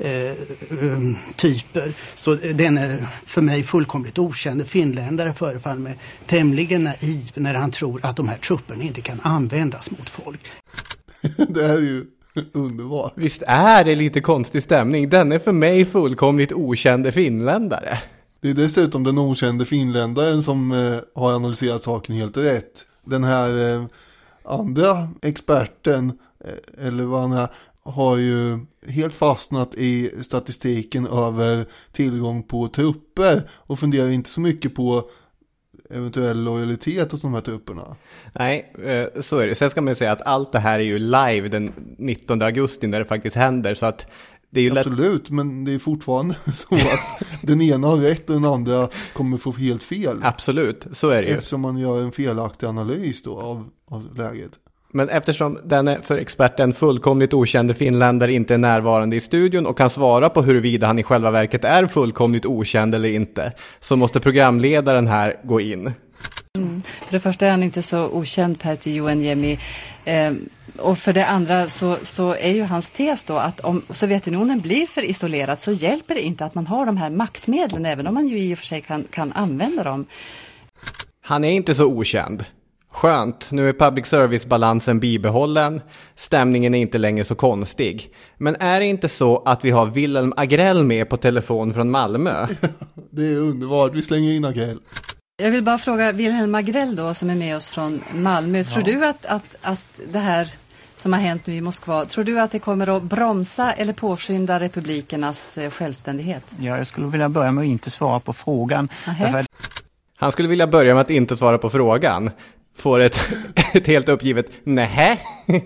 typer. Så den är för mig fullkomligt okänd. Finländare förefaller mig tämligen naiv när han tror att de här trupperna inte kan användas mot folk. Det är ju underbart. Visst är det lite konstig stämning. Den är för mig fullkomligt okände finländare. Det är dessutom den okände finländaren som har analyserat saken helt rätt. Den här andra experten, eller vad han är, har ju helt fastnat i statistiken över tillgång på trupper och funderar inte så mycket på eventuell lojalitet hos de här trupperna. Nej, så är det. Sen ska man ju säga att allt det här är ju live den 19 augusti när det faktiskt händer, så att det är ju absolut, men det är fortfarande så att den ena har rätt och den andra kommer få helt fel. Absolut, så är det ju. Eftersom man gör en felaktig analys då av läget. Men eftersom den är för experten fullkomligt okände finländare inte är närvarande i studion och kan svara på huruvida han i själva verket är fullkomligt okänd eller inte, så måste programledaren här gå in. För det första är han inte så okänd, Pertti Juhaniemi. Och för det andra så är ju hans tes då att om Sovjetunionen blir för isolerat så hjälper det inte att man har de här maktmedlen, även om man ju i och för sig kan använda dem. Han är inte så okänd. Skönt, nu är public service-balansen bibehållen, stämningen är inte längre så konstig. Men är det inte så att vi har Wilhelm Agrell med på telefon från Malmö? Det är underbart, vi slänger in Agrell. Jag vill bara fråga Wilhelm Agrell då, som är med oss från Malmö. Tror du att det här som har hänt nu i Moskva, tror du att det kommer att bromsa eller påskynda republikernas självständighet? Ja, jag skulle vilja börja med att inte svara på frågan. Han skulle vilja börja med att inte svara på frågan. Får ett helt uppgivet nähä.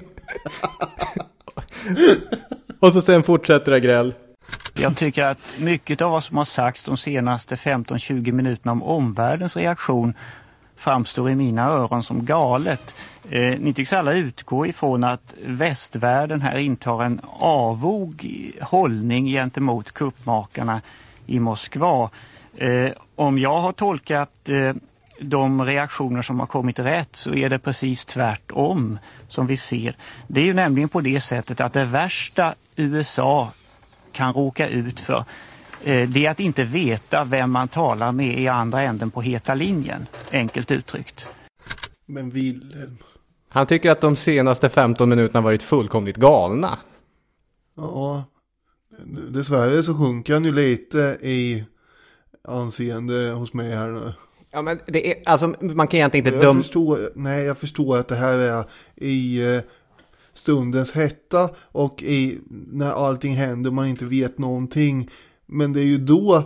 Och så sen fortsätter Agrell. Jag tycker att mycket av vad som har sagts de senaste 15-20 minuterna om omvärldens reaktion framstår i mina öron som galet. Ni tycks alla utgå ifrån att västvärlden här intar en avog hållning gentemot kuppmakarna i Moskva. Om jag har tolkat de reaktioner som har kommit rätt, så är det precis tvärtom som vi ser. Det är ju nämligen på det sättet att det värsta USA kan råka ut för, det är att inte veta vem man talar med i andra änden på heta linjen, enkelt uttryckt. Men Wilhelm... Han tycker att de senaste 15 minuterna varit fullkomligt galna. Ja, dessvärre så sjunker han ju lite i anseende hos mig här nu. Ja, men det är, alltså, man kan egentligen inte jag förstår att det här är i stundens hetta och när allting händer man inte vet någonting. Men det är ju då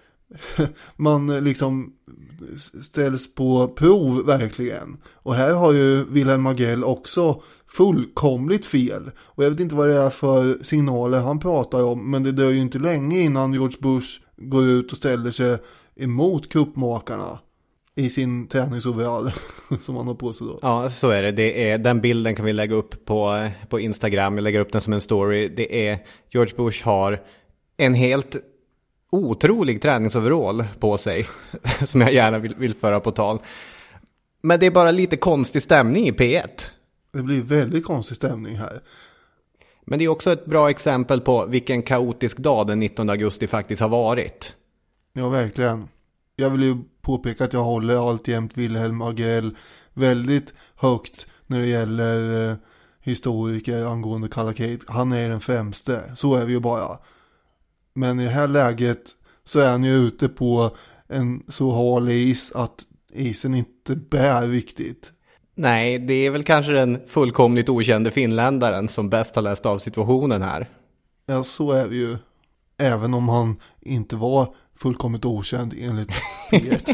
man liksom ställs på prov verkligen. Och här har ju Wilhelm Agrell också fullkomligt fel. Och jag vet inte vad det är för signaler han pratar om, men det dröjer ju inte länge innan George Bush går ut och ställer sig emot kuppmakarna i sin träningsoverall som han har på sig då. Ja, så är det. Den bilden kan vi lägga upp på Instagram. Jag lägger upp den som en story. Det är George Bush har en helt otrolig träningsoverall på sig som jag gärna vill föra på tal. Men det är bara lite konstig stämning i P1. Det blir väldigt konstig stämning här. Men det är också ett bra exempel på vilken kaotisk dag den 19 augusti faktiskt har varit. Ja, verkligen. Jag vill ju påpeka att jag håller alltjämt Wilhelm Agrell väldigt högt när det gäller historiker angående kalla kriget. Han är den främste, så är vi ju bara. Men i det här läget så är han ju ute på en så hal is att isen inte bär riktigt. Nej, det är väl kanske den fullkomligt okände finländaren som bäst har läst av situationen här. Ja, så är vi ju. Även om han inte var fullkomligt okänd enligt P1.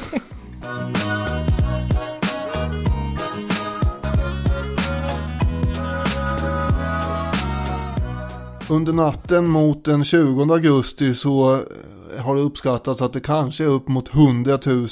Under natten mot den 20 augusti så har det uppskattats att det kanske är upp mot 100 000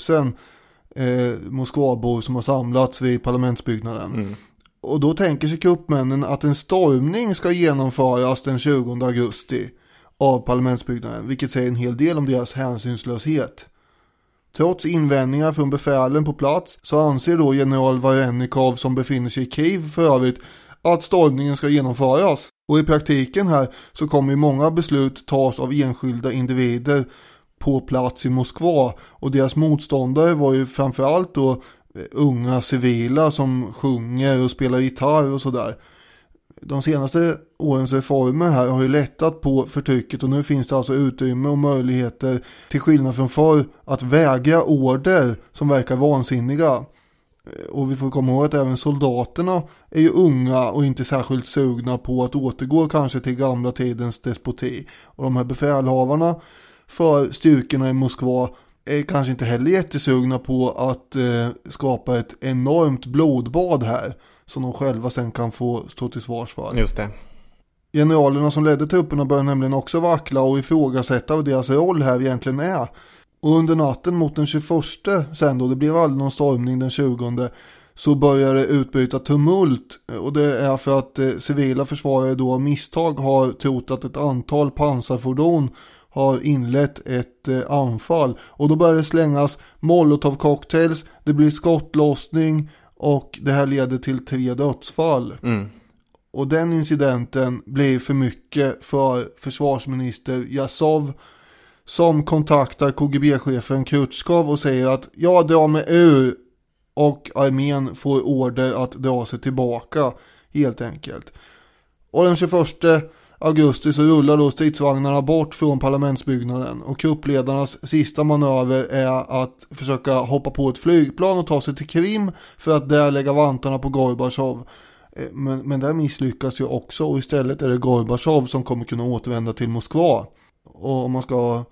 Moskvabor som har samlats vid parlamentsbyggnaden. Mm. Och då tänker sig kuppmännen att en stormning ska genomföras den 20 augusti av parlamentsbyggnaden, vilket säger en hel del om deras hänsynslöshet. Trots invändningar från befälen på plats så anser då general Varenikov, som befinner sig i Kiev för övrigt, att stormningen ska genomföras. Och i praktiken här så kommer ju många beslut tas av enskilda individer på plats i Moskva, och deras motståndare var ju framförallt då unga civila som sjunger och spelar gitarr och sådär. De senaste årens reformer här har ju lättat på förtrycket, och nu finns det alltså utrymme och möjligheter, till skillnad från förr, att vägra order som verkar vansinniga. Och vi får komma ihåg att även soldaterna är ju unga och inte särskilt sugna på att återgå kanske till gamla tidens despoti. Och de här befälhavarna för styrkorna i Moskva är kanske inte heller jättesugna på att skapa ett enormt blodbad här som de själva sen kan få stå till svars för. Just det. Generalerna som ledde trupperna börjar nämligen också vackla och ifrågasätta vad deras roll här egentligen är. Och under natten mot den 21 sen då, det blev aldrig någon stormning den 20, så börjar det utbryta tumult. Och det är för att civila försvarare då av misstag har trott att ett antal pansarfordon har inlett ett anfall. Och då börjar det slängas molotov-cocktails, det blir skottlossning och det här leder till 3 dödsfall. Mm. Och den incidenten blir för mycket för försvarsminister Jasov, som kontaktar KGB-chefen Krutskov och säger att jag drar mig ur och armén får order att dra sig tillbaka helt enkelt. Och den 21 augusti så rullar då stridsvagnarna bort från parlamentsbyggnaden och kuppledarnas sista manöver är att försöka hoppa på ett flygplan och ta sig till Krim för att där lägga vantarna på Gorbatjov. Men där misslyckas ju också och istället är det Gorbatjov som kommer kunna återvända till Moskva. Och om man ska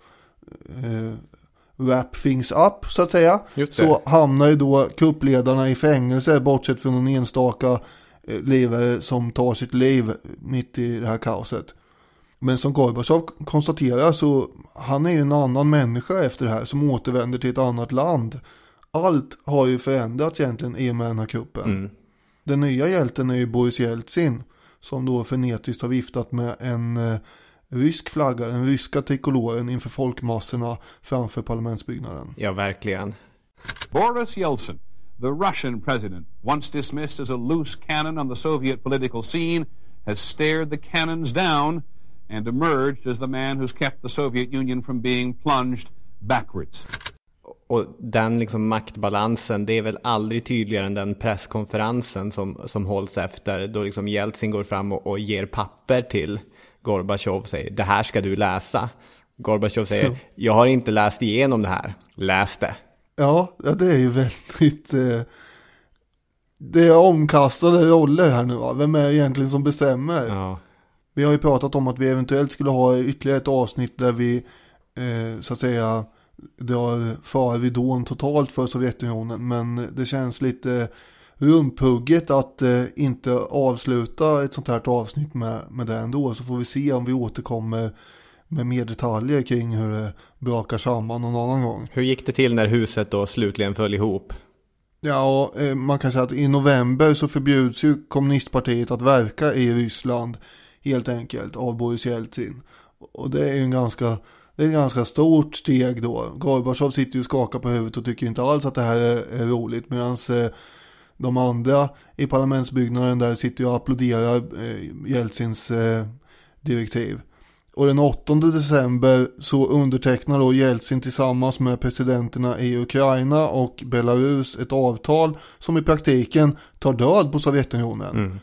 wrap things up så att säga, så hamnar ju då kuppledarna i fängelse bortsett från en enstaka levare som tar sitt liv mitt i det här kaoset. Men som Gorbatjov konstaterar så han är ju en annan människa efter det här som återvänder till ett annat land. Allt har ju förändrats egentligen i och med den här kuppen. Den nya hjälten är ju Boris Jeltsin som då frenetiskt har viftat med en rysk flagga, den ryska trikoloren inför folkmassorna framför parlamentsbyggnaden. Ja, verkligen. Boris Yeltsin, the Russian president, once dismissed as a loose cannon on the Soviet political scene, has stared the cannons down and emerged as the man who's kept the Soviet Union from being plunged backwards. Och den liksom maktbalansen, det är väl aldrig tydligare än den presskonferensen som hålls efter, då liksom Jeltsin går fram och ger papper till Gorbatjov och säger, det här ska du läsa. Gorbatjov säger, jag har inte läst igenom det här, läs det. Ja, det är ju väldigt det är omkastade roller här nu, va? Vem är egentligen som bestämmer? Ja. Vi har ju pratat om att vi eventuellt skulle ha ytterligare ett avsnitt där vi så att säga drar farvidån totalt för Sovjetunionen, men det känns lite rumpugget att inte avsluta ett sånt här avsnitt med det ändå, så får vi se om vi återkommer med mer detaljer kring hur det brakar samman någon annan gång. Hur gick det till när huset då slutligen föll ihop? Ja, man kan säga att i november så förbjuds ju kommunistpartiet att verka i Ryssland helt enkelt av Boris Jeltsin. Och det är ju ett ganska stort steg då. Gorbatjov sitter ju och skakar på huvudet och tycker inte alls att det här är roligt, medan de andra i parlamentsbyggnaden där sitter och applåderar Jeltsins direktiv. Och den 8 december så undertecknar då Jeltsin tillsammans med presidenterna i Ukraina och Belarus ett avtal som i praktiken tar död på Sovjetunionen.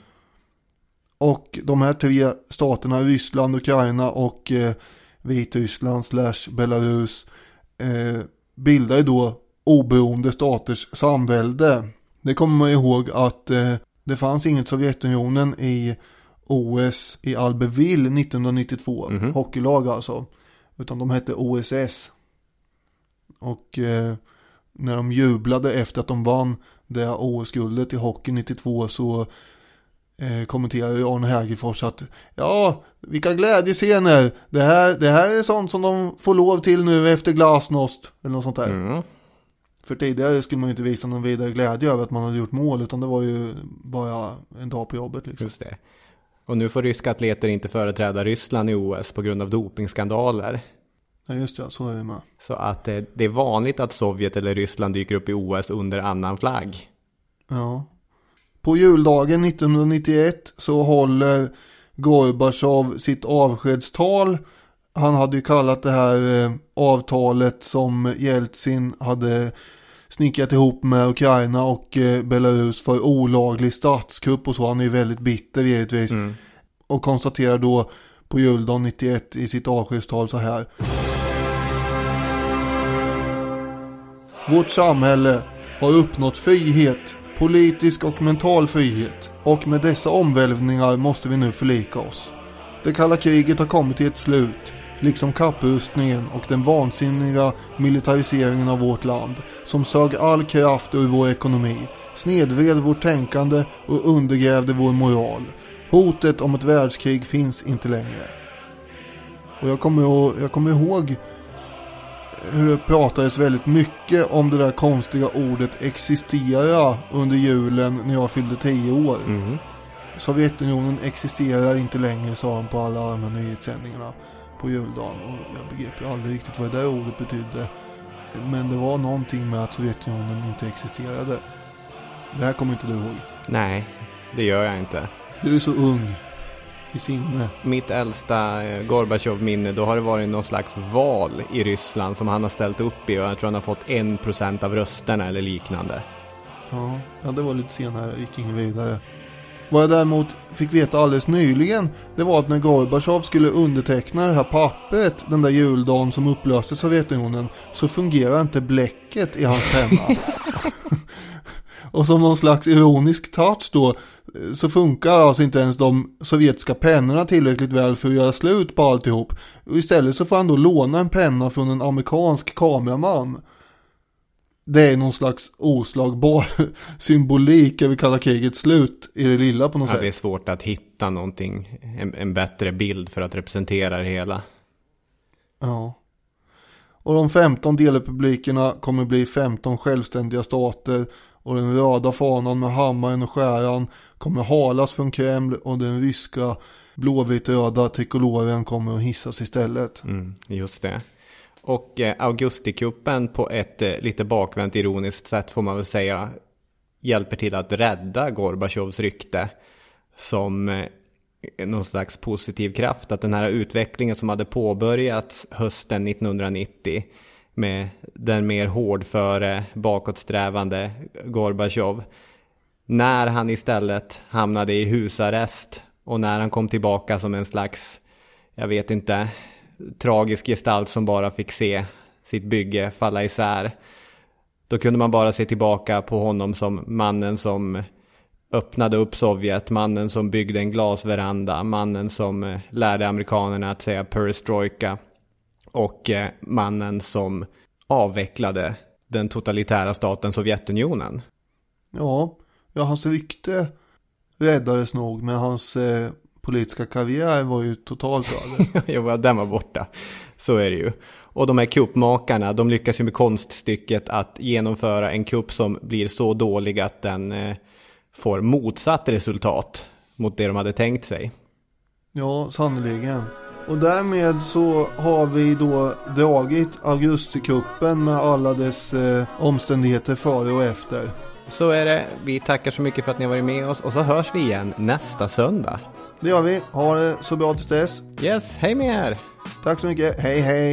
Och de här 3 staterna, Ryssland, Ukraina och Vitryssland / Belarus, bildar ju då oberoende staters samvälde. Det kommer man ihåg att det fanns inget Sovjetunionen i OS i Albertville 1992, hockeylag alltså, utan de hette OSS. Och när de jublade efter att de vann det OS-guldet i hockey 92 så kommenterade Arne Hägerfors att ja, vilka glädjescener, det här är sånt som de får lov till nu efter glasnost eller något sånt där. För tidigare skulle man ju inte visa någon vidare glädje över att man hade gjort mål, utan det var ju bara en dag på jobbet liksom. Just det. Och nu får ryska atleter inte företräda Ryssland i OS på grund av dopingskandaler. Ja, just det, så är det med. Så att det är vanligt att Sovjet eller Ryssland dyker upp i OS under annan flagg. Ja. På juldagen 1991 så håller Gorbatjov sitt avskedstal. Han hade ju kallat det här avtalet som Jeltsin hade snickrat ihop med Ukraina och Belarus för olaglig statskupp och så. Han är ju väldigt bitter givetvis. Och konstaterar då på juldagen 91 i sitt avskedstal så här: vårt samhälle har uppnått frihet, politisk och mental frihet, och med dessa omvälvningar måste vi nu förlika oss. Det kalla kriget har kommit till ett slut, liksom kapprustningen och den vansinniga militariseringen av vårt land, som sög all kraft ur vår ekonomi, snedvred vårt tänkande och undergrävde vår moral. Hotet om ett världskrig finns inte längre. Och jag kommer ihåg hur det pratades väldigt mycket om det där konstiga ordet existera under julen när jag fyllde 10 år. Sovjetunionen existerar inte längre, sa han på alla de här nyhetssändningarna på juldagen, och jag begrep ju aldrig riktigt vad det där ordet betydde, men det var någonting med att Sovjetunionen inte existerade. Det här kommer inte du ihåg? Nej, det gör jag inte. Du är så ung i sinne. Mitt äldsta Gorbatjov-minne, då har det varit någon slags val i Ryssland som han har ställt upp i, och jag tror han har fått 1% av rösterna eller liknande. Ja, det var lite senare, gick ingen vidare. Vad jag däremot fick veta alldeles nyligen, det var att när Gorbatjov skulle underteckna det här pappret den där juldagen som upplöste Sovjetunionen, så fungerar inte bläcket i hans penna. Och som någon slags ironisk touch då, så funkar alltså inte ens de sovjetiska pennorna tillräckligt väl för att göra slut på alltihop. Och istället så får han då låna en penna från en amerikansk kameraman. Det är någon slags oslagbar symbolik över kalla krigets slut i det lilla på något sätt. Det är svårt att hitta någonting, en bättre bild för att representera det hela. Ja. Och de 15 delrepublikerna kommer bli 15 självständiga stater. Och den röda fanan med hammaren och skäran kommer halas från Kreml. Och den ryska blåvitt-röda trikoloren kommer att hissas istället. Just det. Och augustikuppen på ett lite bakvänt ironiskt sätt får man väl säga hjälper till att rädda Gorbatjovs rykte som någon slags positiv kraft. Att den här utvecklingen som hade påbörjats hösten 1990 med den mer hårdföre bakåtsträvande Gorbatjov, när han istället hamnade i husarrest och när han kom tillbaka som en slags, jag vet inte, tragisk gestalt som bara fick se sitt bygge falla isär. Då kunde man bara se tillbaka på honom som mannen som öppnade upp Sovjet, mannen som byggde en glasveranda, mannen som lärde amerikanerna att säga perestrojka och mannen som avvecklade den totalitära staten Sovjetunionen. Ja, hans rykte räddades nog, men hans politiska karriär var ju totalt över. Jo, den var borta. Så är det ju. Och de här kuppmakarna, de lyckas ju med konststycket att genomföra en kupp som blir så dålig att den får motsatt resultat mot det de hade tänkt sig. Ja, sannoliken. Och därmed så har vi då dragit augustikuppen med alla dess omständigheter före och efter. Så är det. Vi tackar så mycket för att ni har varit med oss och så hörs vi igen nästa söndag. Det gör vi. Ha det så bra tills dess. Yes, hej med er. Tack så mycket. Hej, hej.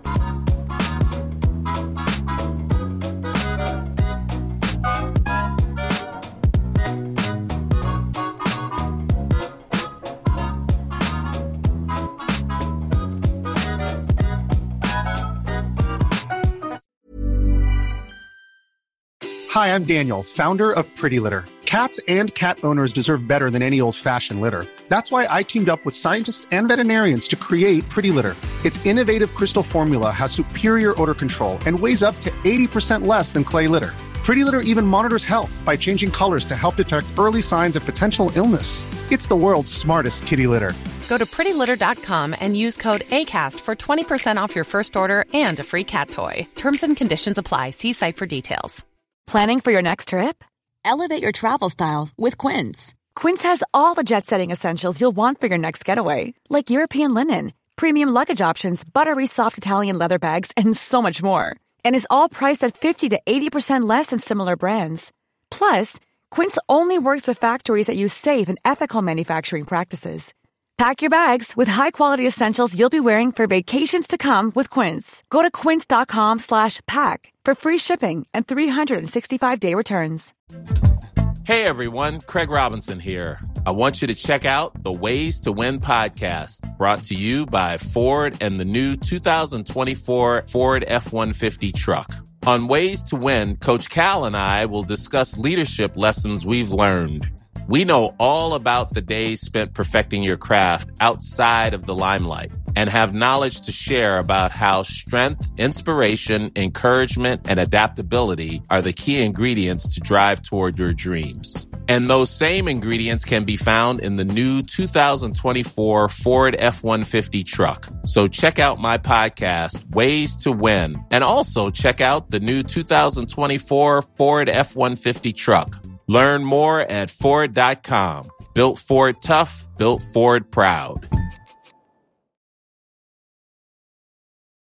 Hi, I'm Daniel, founder of Pretty Litter. Cats and cat owners deserve better than any old-fashioned litter. That's why I teamed up with scientists and veterinarians to create Pretty Litter. Its innovative crystal formula has superior odor control and weighs up to 80% less than clay litter. Pretty Litter even monitors health by changing colors to help detect early signs of potential illness. It's the world's smartest kitty litter. Go to prettylitter.com and use code ACAST for 20% off your first order and a free cat toy. Terms and conditions apply. See site for details. Planning for your next trip? Elevate your travel style with Quince. Quince has all the jet-setting essentials you'll want for your next getaway, like European linen, premium luggage options, buttery soft Italian leather bags, and so much more. And is all priced at 50 to 80% less than similar brands. Plus, Quince only works with factories that use safe and ethical manufacturing practices. Pack your bags with high-quality essentials you'll be wearing for vacations to come with Quince. Go to quince.com/pack for free shipping and 365-day returns. Hey everyone, Craig Robinson here. I want you to check out the Ways to Win podcast, brought to you by Ford and the new 2024 Ford F-150 truck. On Ways to Win, Coach Cal and I will discuss leadership lessons we've learned. We know all about the days spent perfecting your craft outside of the limelight and have knowledge to share about how strength, inspiration, encouragement, and adaptability are the key ingredients to drive toward your dreams. And those same ingredients can be found in the new 2024 Ford F-150 truck. So check out my podcast, Ways to Win, and also check out the new 2024 Ford F-150 truck. Learn more at Ford.com. Built Ford tough, built Ford proud.